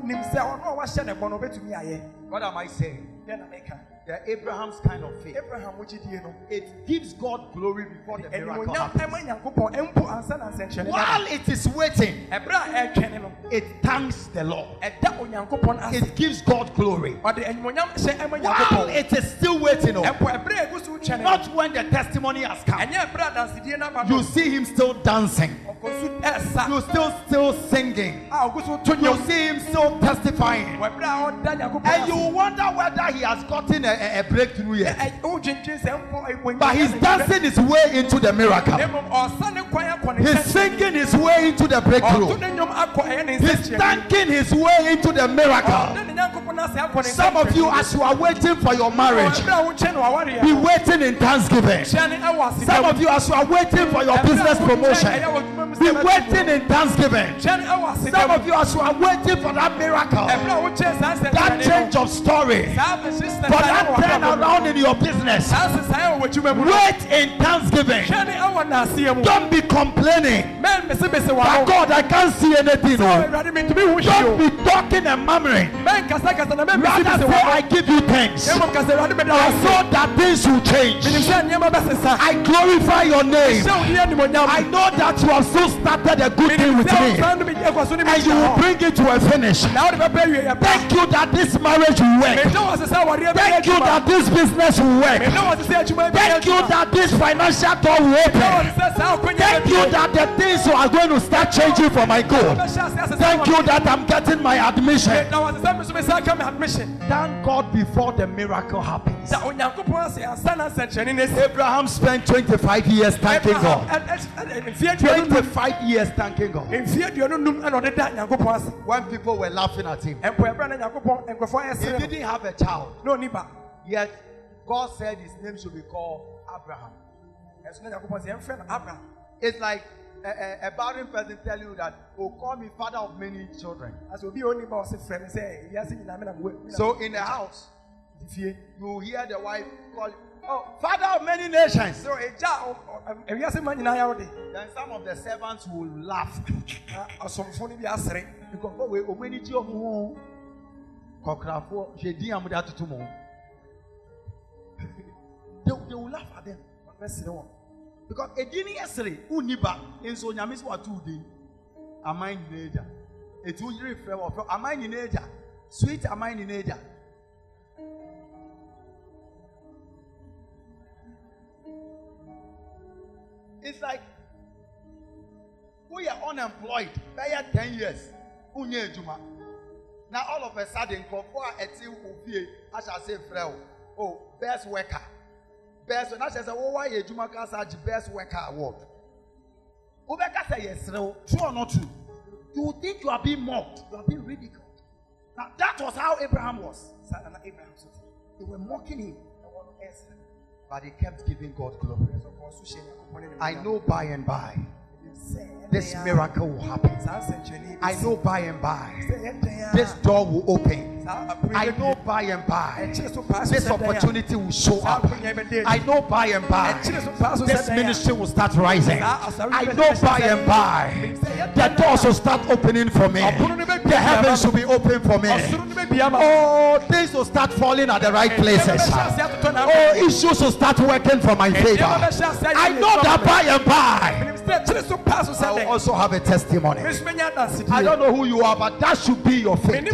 What am I saying? The Abraham's kind of faith. It gives God glory before the miracle happens. While it is waiting, it thanks the Lord. It gives God glory. While it is still waiting, not when the testimony has come. You see him still dancing. You still singing. You see him still testifying. And you wonder whether he has gotten a breakthrough yet. But he's dancing his way into the miracle. He's singing his way into the breakthrough. He's thanking his way into the miracle. Some of you, as you are waiting for your marriage, be waiting in thanksgiving. Some of you, as you are waiting for your business promotion, be waiting in thanksgiving. Some of you, as you are waiting for that miracle, that change of story, for that turn around in your business, wait in thanksgiving. Don't be complaining. But God, I can't see anything. Don't be talking and murmuring. Rather say, I give you thanks. I saw that things will change. I glorify your name. I know that you have so who started a good thing with me, and you will bring it to a finish. Thank you that this marriage will work. Thank you that this business will work. Thank you that this financial door will open. Thank you that the things are going to start changing for my good. Thank you that I'm getting my admission. Thank God before the miracle happens. Abraham spent 25 years thanking God. 25 years thanking God. When people were laughing at him, he didn't have a child. Yet God said his name should be called Abraham. It's like a barren person telling you that, oh, call me father of many children. So in the house, you hear the wife call, oh, father of many nations. Then some of the servants will laugh. They will laugh at them. Because a dini yesterday, uniba in so nyamis wa 2 days. Am I in nature? A 2 year forever. Am I in nature? Sweet, am I in nature? It's like we are unemployed. They are 10 years. Now all of a sudden, I shall say, oh, best worker. Best, and I said, oh, why a Jumaka such best worker award? Obeka say yes, true or not true? You think you are being mocked, you are being ridiculed. Now that was how Abraham was. They were mocking him, but he kept giving God glory. I know by and by this miracle will happen. I know by and by this door will open. I know by and by this opportunity will show up. I know by and by this ministry will start rising. I know by and by the doors will start opening for me. The heavens will be open for me. Oh, things will start falling at the right places. Oh, issues will start working for my favor. I know that by and by I will also have a testimony. I don't know who you are, but that should be your faith.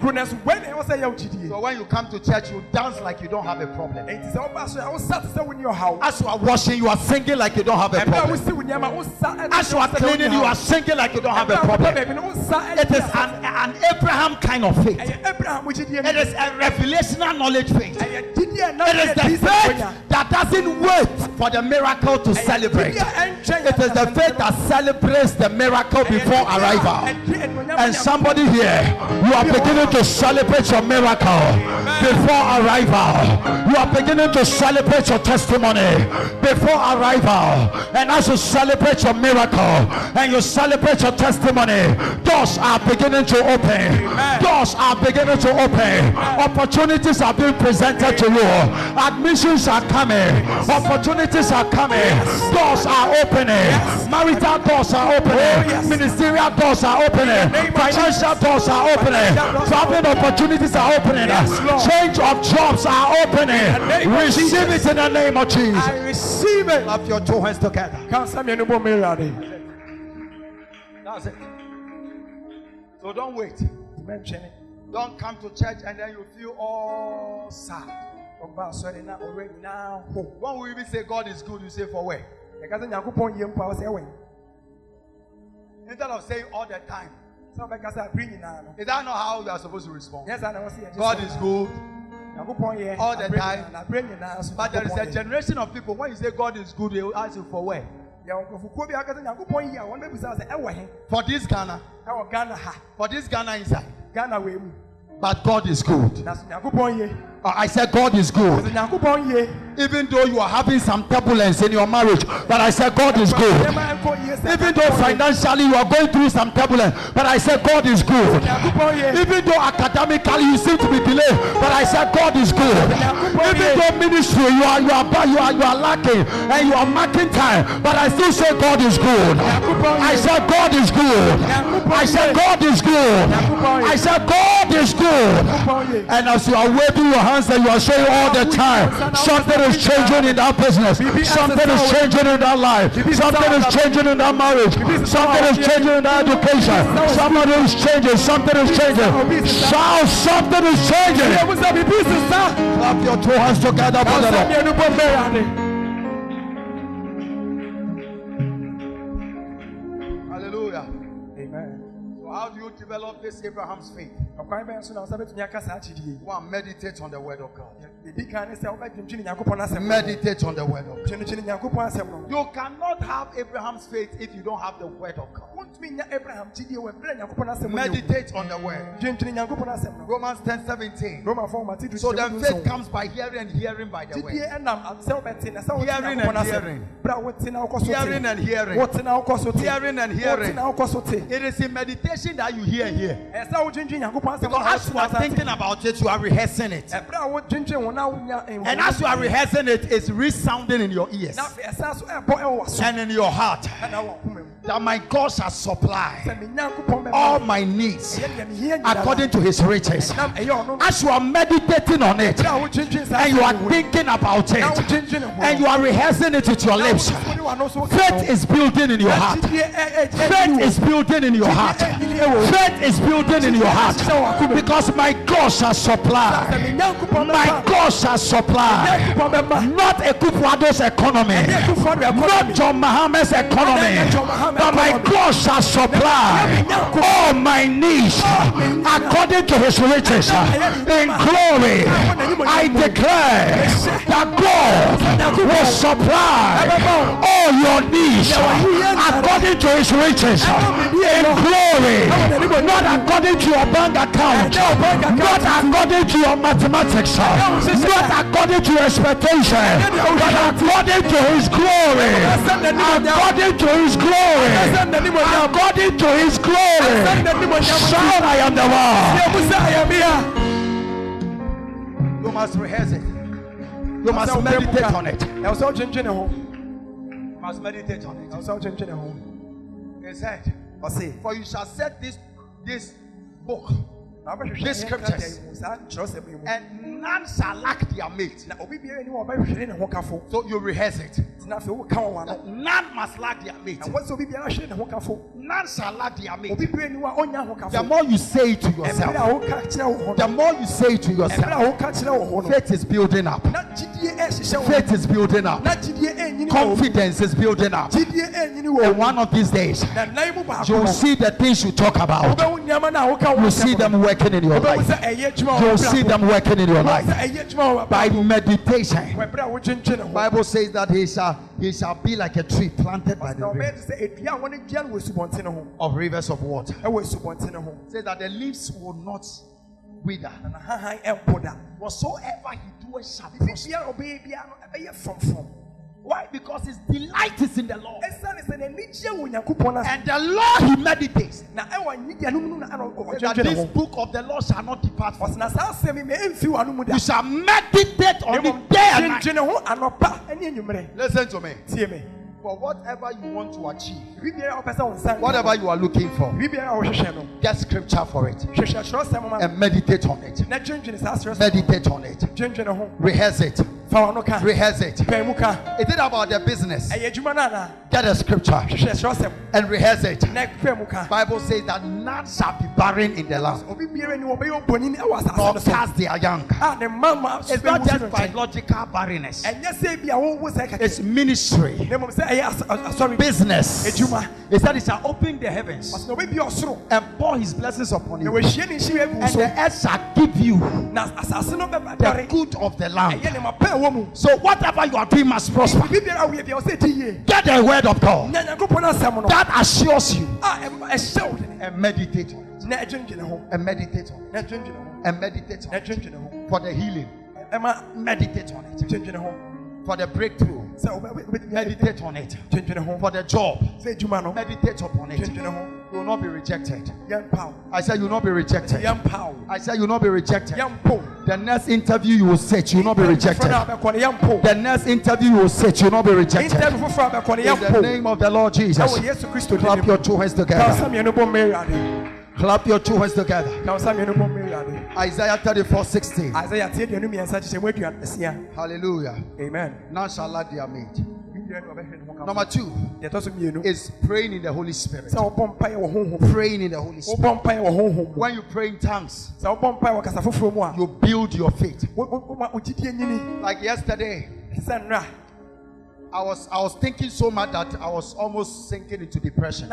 So when you come to church, you dance like you don't have a problem. As you are washing, you are singing like you don't have a problem. As you are cleaning, you are singing like you don't have a problem. It is an Abraham kind of faith. It is a revelational knowledge faith. It is the faith that doesn't wait for the miracle to celebrate. It is the faith that celebrates the miracle before arrival. And somebody here, you are beginning to celebrate your miracle before arrival. You are beginning to celebrate your testimony before arrival. And as you celebrate your miracle and you celebrate your testimony, doors are beginning to open. Doors are beginning to open. Opportunities are being presented to you. Admissions are coming. Opportunities are coming. Doors are opening. Marital doors are opening. Ministerial doors are opening. Financial doors are opening. Traveling opportunities are opening. Change of jobs are opening. Receive it in the name of Jesus. I receive it. Clap your 2 hands together. That's it. So don't wait. Don't come to church and then you feel all sad. When we even say God is good, you say for where? Instead of saying all the time. Is that not how you are supposed to respond? God is good all the time. But there is a generation of people, when you say God is good, they will ask you for where? For this Ghana. For this Ghana inside. But God is good. I said God is good. Even though you are having some turbulence in your marriage, but I said God is good. Even though financially you are going through some turbulence, but I said God is good. Even though academically you seem to be delayed, but I said God is good. Even though ministry you are lacking and you are marking time, but I still say God is good. I said God is good. I said God is good. I said God is good. And as you are waving your hands and you are saying all the time, something is changing in that business, something is changing in that life, something is changing in that marriage, something is changing in that education, somebody is changing, something is changing. Shout, something is changing. Clap your two hands together, brother. Hallelujah. Amen. So how do you develop this Abraham's faith? One, meditate on the word of God. Meditate on the word of God. You cannot have Abraham's faith if you don't have the word of God. Meditate on the word. Romans 10:17. So then faith comes by hearing and hearing by the word. Hearing and hearing. Hearing and hearing. Hearing and hearing. It is in meditation that you hear here. Because as you are thinking about it, you are rehearsing it. And as you are rehearsing it, it's resounding in your ears and in your heart. That my God shall supply all my needs according to his riches. As you are meditating on it and you are thinking about it and you are rehearsing it with your lips, faith is building in your heart. Faith is building in your heart. Faith is building in your heart. Because my God shall supply. My God shall supply. Not a Kufuado's economy, not John Muhammad's economy, but my God shall supply all my needs according to his riches in glory. I declare that God will supply all your needs according to his riches in glory, not according to your bank account, not according to your mathematics, not according to your expectation, but according to his glory, according to his glory, according to his glory. Shout, I am the one. You must rehearse it. You must meditate on it. You must meditate on it. He said, for you shall set this book, these scriptures, and none shall lack their mate. So you rehearse it. None must lack their mate. None shall lack their mate. The more you say it to yourself, the more you say it to yourself, faith is building up. Faith is building up. Confidence is building up. And one of these days, you'll see the things you talk about. You'll see them working in your life. You'll see them working in your life. By meditation. Bible says that he shall be like a tree planted by the river of rivers of water. Says that the leaves will not wither. Whatsoever he doeth shall prosper. Why? Because his delight is in the Lord. And the Lord he meditates. That this book of the Lord shall not depart from you. You shall meditate on it day and night. Listen to me. For whatever you want to achieve, whatever you are looking for, get scripture for it and meditate on it. Meditate on it. Rehearse it. Rehearse it. Is it about the business? Get a scripture and rehearse it. Bible says that none shall be barren in the land, nor cast their young. It's not just biological barrenness. It's ministry, business. He said he shall open the heavens and pour his blessings upon you, and the earth shall give you the good of the land. So whatever you are doing must prosper. Get the word of God that assures you, and meditate on it, and meditate on it, and meditate on it. For the healing, meditate on it. For the breakthrough, meditate on it. For the job, meditate upon it. You will not be rejected. I said you will not be rejected. I said you will not be rejected. The next interview you will sit, you will not be rejected. The next interview you will sit, you will not be rejected. In the name of the Lord Jesus. Clap your two hands together. Clap your two hands together. Isaiah 34:16. Hallelujah. Amen. Nonchalant they are made. Number 2 is praying in the Holy Spirit. Praying in the Holy Spirit. When you pray in tongues, you build your faith. Like yesterday, I was thinking so much that I was almost sinking into depression.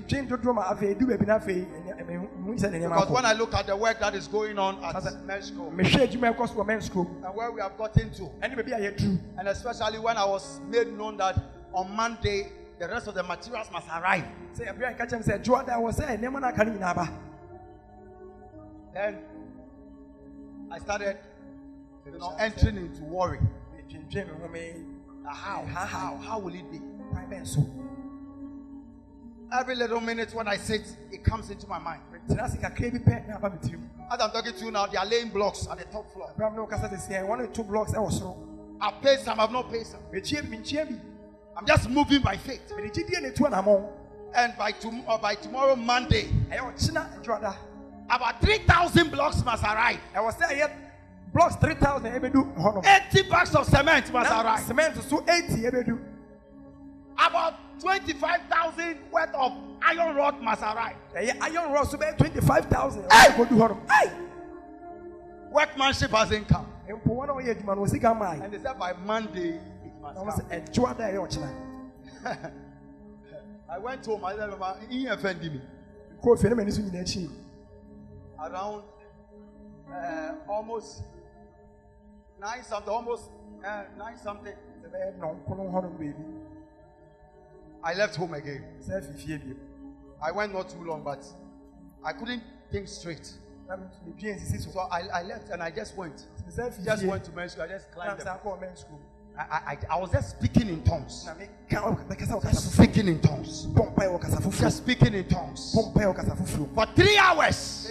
Because when I look at the work that is going on at men's school, and where we have gotten to, and especially when I was made known that on Monday the rest of the materials must arrive, then I started, entering into worry. How will it be? Every little minute when I sit, it comes into my mind. As I'm talking to you now, they are laying blocks at the top floor. I've paid some, I've not paid some. I'm just moving by faith. And by tomorrow, Monday, about 3,000 blocks must arrive. Blocks 3,000. 80 bags of cement must arrive. Cement so 80. About 25,000 worth of iron rod must arrive. Iron rod so 25,000. Workmanship hasn't come. And they said by Monday it must come. I went home. I said, he offended me. Around almost 9 something. I left home again. I went not too long, but I couldn't think straight. So I left and I just went. Just went to men's school. I just climbed men's school. I was just speaking in tongues. Just speaking in tongues. Just speaking in tongues. For 3 hours.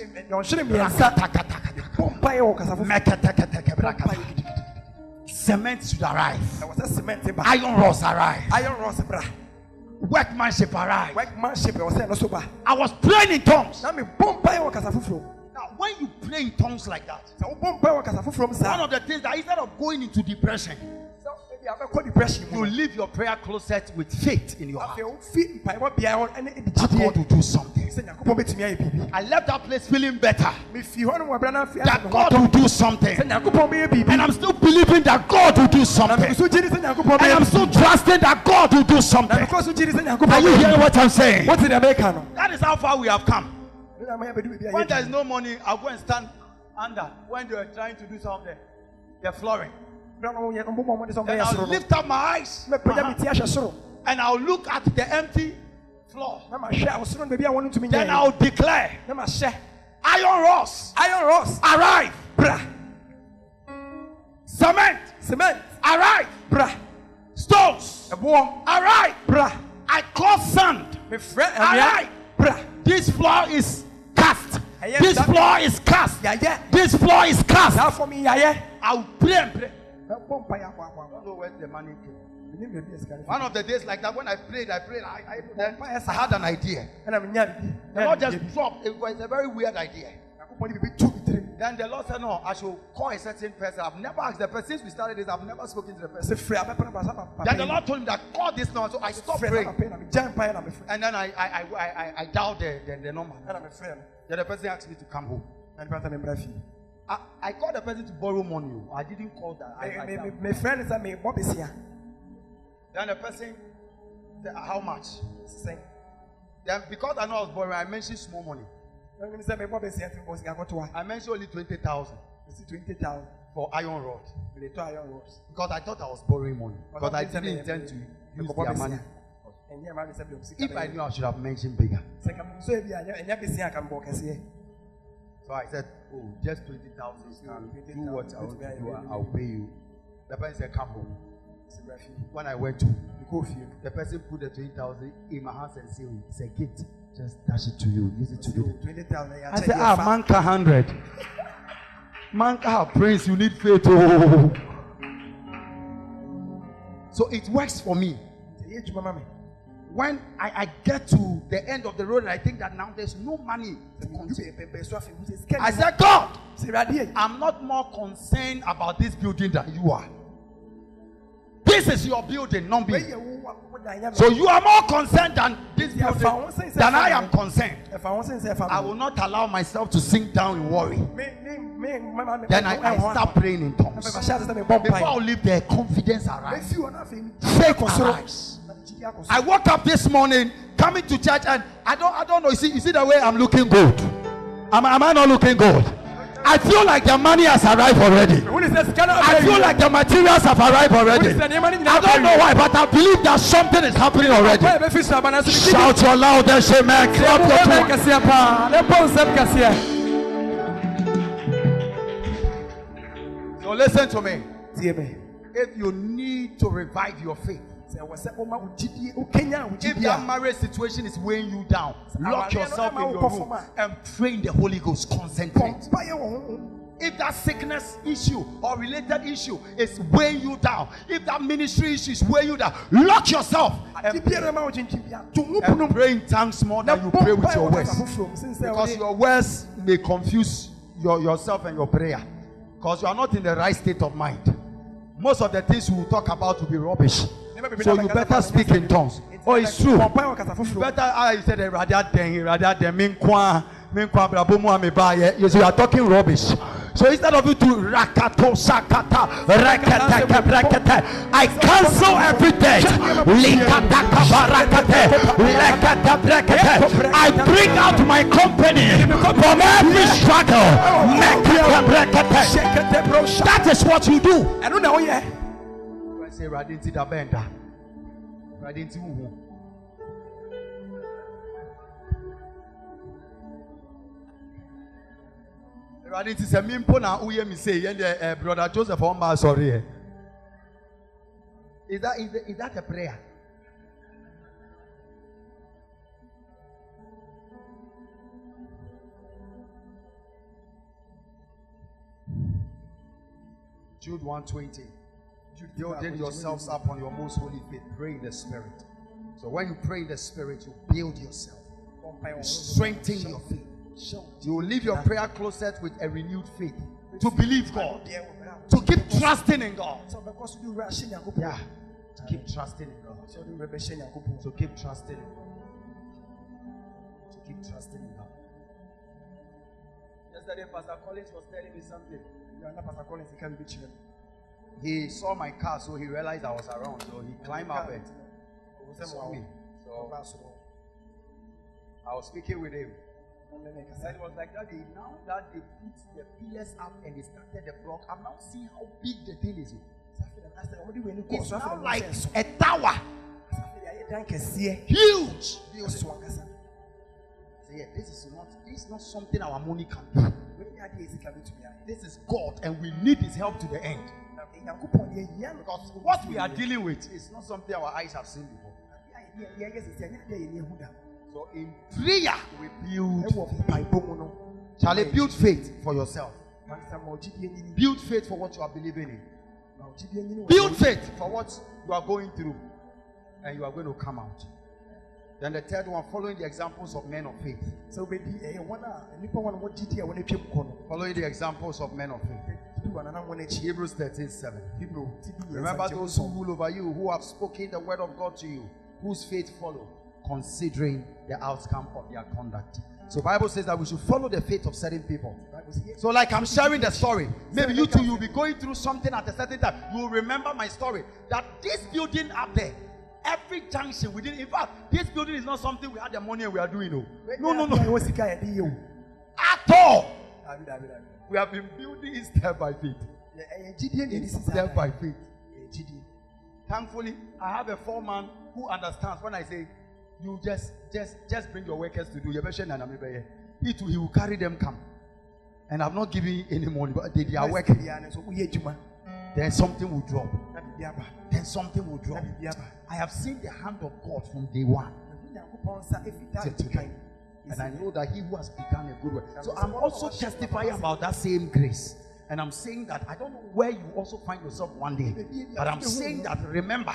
Cement should arrive. Iron rods arrive. Workmanship arrive. I was praying in tongues. Now, when you pray in tongues like that, one of the things that instead of going into depression, you leave your prayer closet with faith in your heart. That God will do something. I left that place feeling better. That God will do something. And I'm still believing that God will do something. And I'm still trusting that God will do something. Are you hearing what I'm saying? That is how far we have come. When there is no money, I'll go and stand under when they are trying to do something. They're flooring. Then I'll lift up my eyes and I'll look at the empty floor. Then I'll declare, iron rods arrive. Cement arrive. Stones arrive. I call sand arrive. This floor is cast. This floor is cast. This floor is cast. I'll pray and pray. I don't know where the money came. One of the days like that, when I prayed, I had an idea. The Lord just dropped. It was a very weird idea. Then the Lord said, no, I should call a certain person. I've never asked the person. Since we started this, I've never spoken to the person. Then the Lord told him that call this number. So I stopped praying. And then I dialed the number. Then the person asked me to come home. I called the person to borrow money. I didn't call that. My friend said, then the person said, how much? Then because I know I was borrowing, I mentioned small money. I mentioned only 20,000. For iron rod. Because I thought I was borrowing money. Because I didn't intend to use their money. If I knew, I should have mentioned bigger. So I said, oh, just 20,000. Do what I want to do, I'll pay you. The person said, come home. When I went to the person put the 20,000 in my hands and said, it's a gift. Just dash it to you. Use it to do. I said, manka 100. Manka praise, you need faith. Oh. So it works for me. when I get to the end of the road and I think that now there's no money to continue, I said, God, I'm not more concerned about this building than you are. This is your building, not me. So you are more concerned than this building than I am concerned. I will not allow myself to sink down in worry. Then I start praying in tongues. Before I leave there, confidence arrives. Faith arrives. I woke up this morning coming to church and I don't know. You see the way I'm looking good? Am I not looking good? I feel like the money has arrived already. I feel like the materials have arrived already. I don't know why, but I believe that something is happening already. Shout your loudest amen. Clap your hands. So listen to me. If you need to revive your faith, if that marriage situation is weighing you down, lock yourself in your room and pray in the Holy Ghost. Concentrate. If that sickness issue or related issue is weighing you down, if that ministry issue is weighing you down, lock yourself and pray in tongues more than you pray with your words, because your words may confuse yourself and your prayer, because you are not in the right state of mind. Most of the things we will talk about will be rubbish. So you better speak in tongues. Oh, it's true. You better, I said, rather than you are talking rubbish. So instead of you to rakato sakata rakata, I cancel every debt. I bring out my company from every struggle. That is what you do. I don't know yet. I say radinti da benda. Radinti uhu. Radinti se mimpo na uye mi say yende brother Joseph Omar sorry. Is that a prayer? Jude 1:20. Build yourselves up on your most holy faith. Pray in the Spirit. So when you pray in the Spirit, you build yourself. You strengthen your faith. You will leave your prayer closet with a renewed faith. To believe God. To keep trusting in God. Yeah. To keep trusting in God. To keep trusting in God. To keep trusting in God. Yesterday, Pastor Collins was telling me something. Pastor Collins, he can't beat you. He saw my car, so he realized I was around. So he climbed up and saw me. So I was speaking with him. And it was like that. Now that they put the pillars up and they started the block, I'm now seeing how big the thing is. It's now like a tower. Huge. So yeah, this is not something our money can do. This is God, and we need His help to the end. Because what we are dealing with is not something our eyes have seen before. So in prayer we build. Shall I build faith for yourself? Build faith for what you are believing in. Build faith for what you are going through, and you are going to come out. Then the third one, following the examples of men of faith. Following the examples of men of faith. Hebrews 13:7. Remember those who rule over you, who have spoken the word of God to you, whose faith follow, considering the outcome of their conduct. So Bible says that we should follow the faith of certain people. So like I'm sharing the story. Maybe you too, you'll be going through something at a certain time. You will remember my story. That this building up there, every junction within, in fact, this building is not something we had the money and we are doing. No. At all. We have been building it step by faith. Step by faith. Thankfully, I have a foreman who understands when I say, you just bring your workers to do. He will carry them come. And I'm not giving any money, but they are working. Then something will drop. Then something will drop. I have seen the hand of God from day one. And I know that He who has begun a good work. So I'm also testifying about that same grace. And I'm saying that I don't know where you also find yourself one day, but I'm saying that remember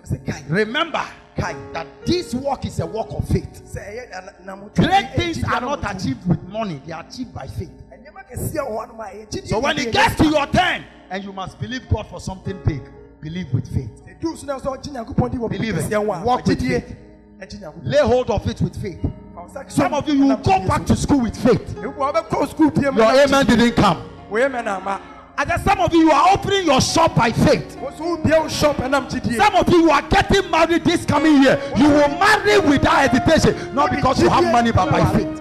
that this walk is a walk of faith. Great things are not achieved with money, they are achieved by faith. So when it gets to your turn and you must believe God for something big, believe with faith. Believe it. Walk with faith. Lay hold of it with faith. Some of you will go back to school with faith. Your amen didn't come. And then some of you are opening your shop by faith. Some of you are getting married this coming year. You will marry without hesitation, not because you have money, but by faith.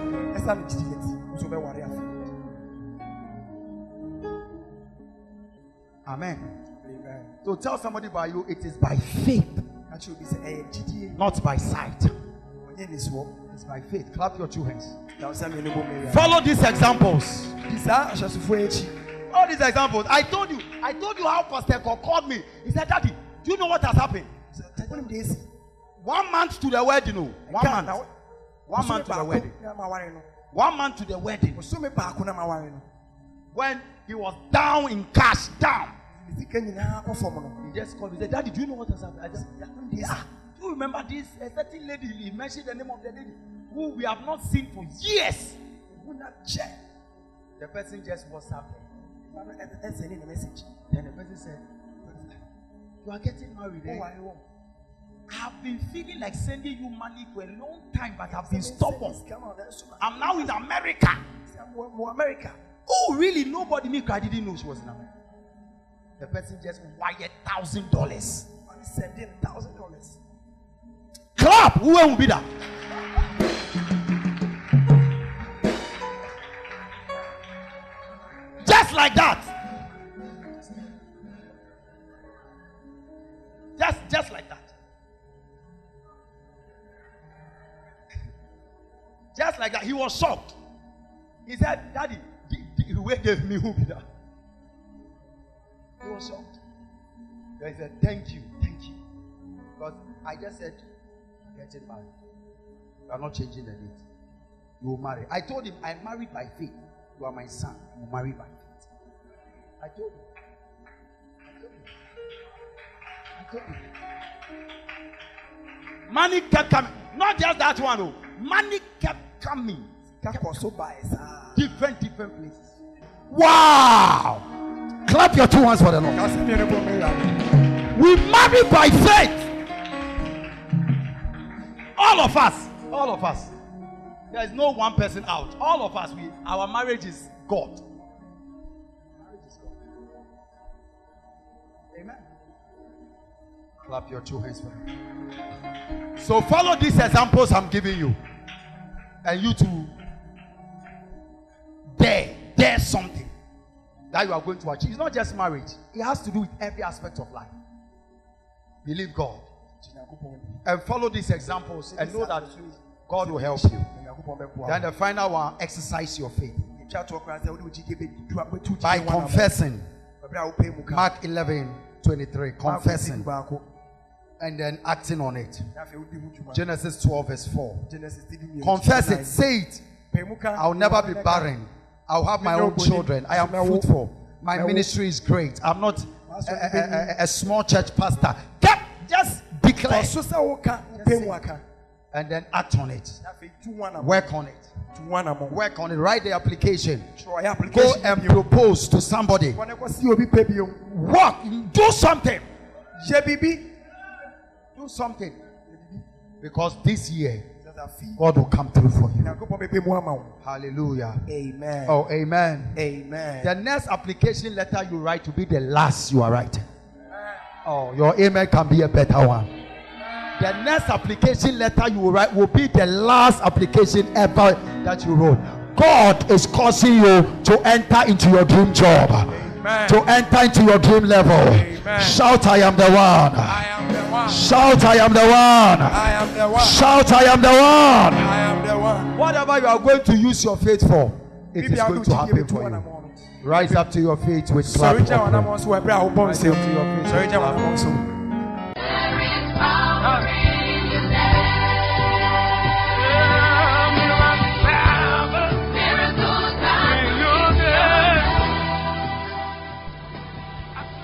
Amen. So tell somebody by you, it is by faith, not by sight. It's by faith. Clap your two hands. Follow these examples. All these examples. I told you how Pastor called me. He said, Daddy, do you know what has happened? 1 month to the wedding. No. 1 month. 1 month to the wedding. 1 month to the wedding. When he was down in cash, down. He just called me. He said, Daddy, do you know what has happened? I just, do you remember this? A certain lady, he mentioned the name of the lady who we have not seen for years. The person just WhatsApped her. Then the person said, you are getting married. Eh? I have been feeling like sending you money for a long time, but I've been stubborn. I'm now in America. Oh, really? Nobody knew. I didn't know she was in America. The person just wired $1,000. Sending $1,000. Clap! Who will be that? Just like that. Just like that. Just like that. He was shocked. He said, Daddy, the way gave me who be that? He was shocked. He said, thank you. Because I just said, getting married. You are not changing the date. You will marry. I told him, I married by faith. You are my son. You will marry by faith. I told him. Money kept coming. Not just that one. Oh. Money kept coming. Different places. Wow! Clap your two hands for the Lord. We marry by faith. All of us. There is no one person out. All of us, our marriage is God. Amen. Clap your two hands for me. So follow these examples I'm giving you. And you too dare something that you are going to achieve. It's not just marriage. It has to do with every aspect of life. Believe God. And follow these examples and know that God will help you. Then the final one, exercise your faith by confessing. Mark 11:23, confessing and then acting on it. Genesis 12 verse 4. Confess it, say it. I'll never be barren. I'll have my own children. I am fruitful. My ministry is great. I'm not a small church pastor. Just declare. And then act on it. Work on it. Work on it. Write the application. Go and propose to somebody. Work. Do something. Do something. Because this year God will come through for you. Hallelujah. Amen. Oh, amen. Amen. The next application letter you write will be the last you are writing. Oh, your amen can be a better one. The next application letter you will write will be the last application ever that you wrote. God is causing you to enter into your dream job. Amen. To enter into your dream level. Amen. Shout, I am the one. I am the one. Shout, I am the one. I am the one. Shout, I am the one. I am the one. Whatever you are going to use your faith for, it is going to happen for you. Rise up to your feet with clap. Rise up to your feet.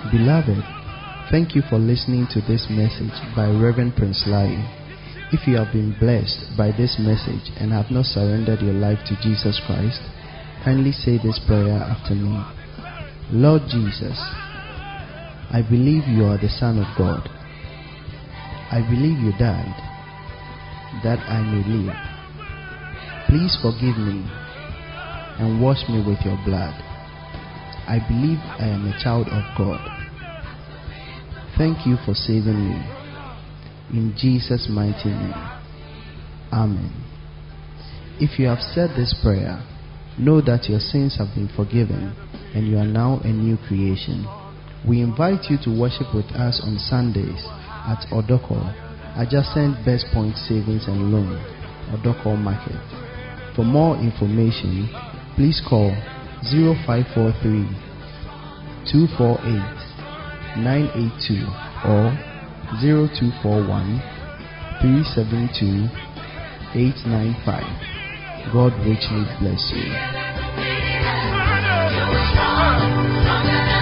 Beloved, thank you for listening to this message by Reverend Prince Lai. If you have been blessed by this message and have not surrendered your life to Jesus Christ, kindly say this prayer after me. Lord Jesus, I believe you are the Son of God. I believe you died that I may live. Please forgive me and wash me with your blood. I believe I am a child of God. Thank you for saving me. In Jesus' mighty name. Amen. If you have said this prayer, know that your sins have been forgiven and you are now a new creation. We invite you to worship with us on Sundays at Odoko, adjacent Best Point Savings and Loan, Odoko Market. For more information, please call 0543 248 982 or 0241 372 895. God richly bless you.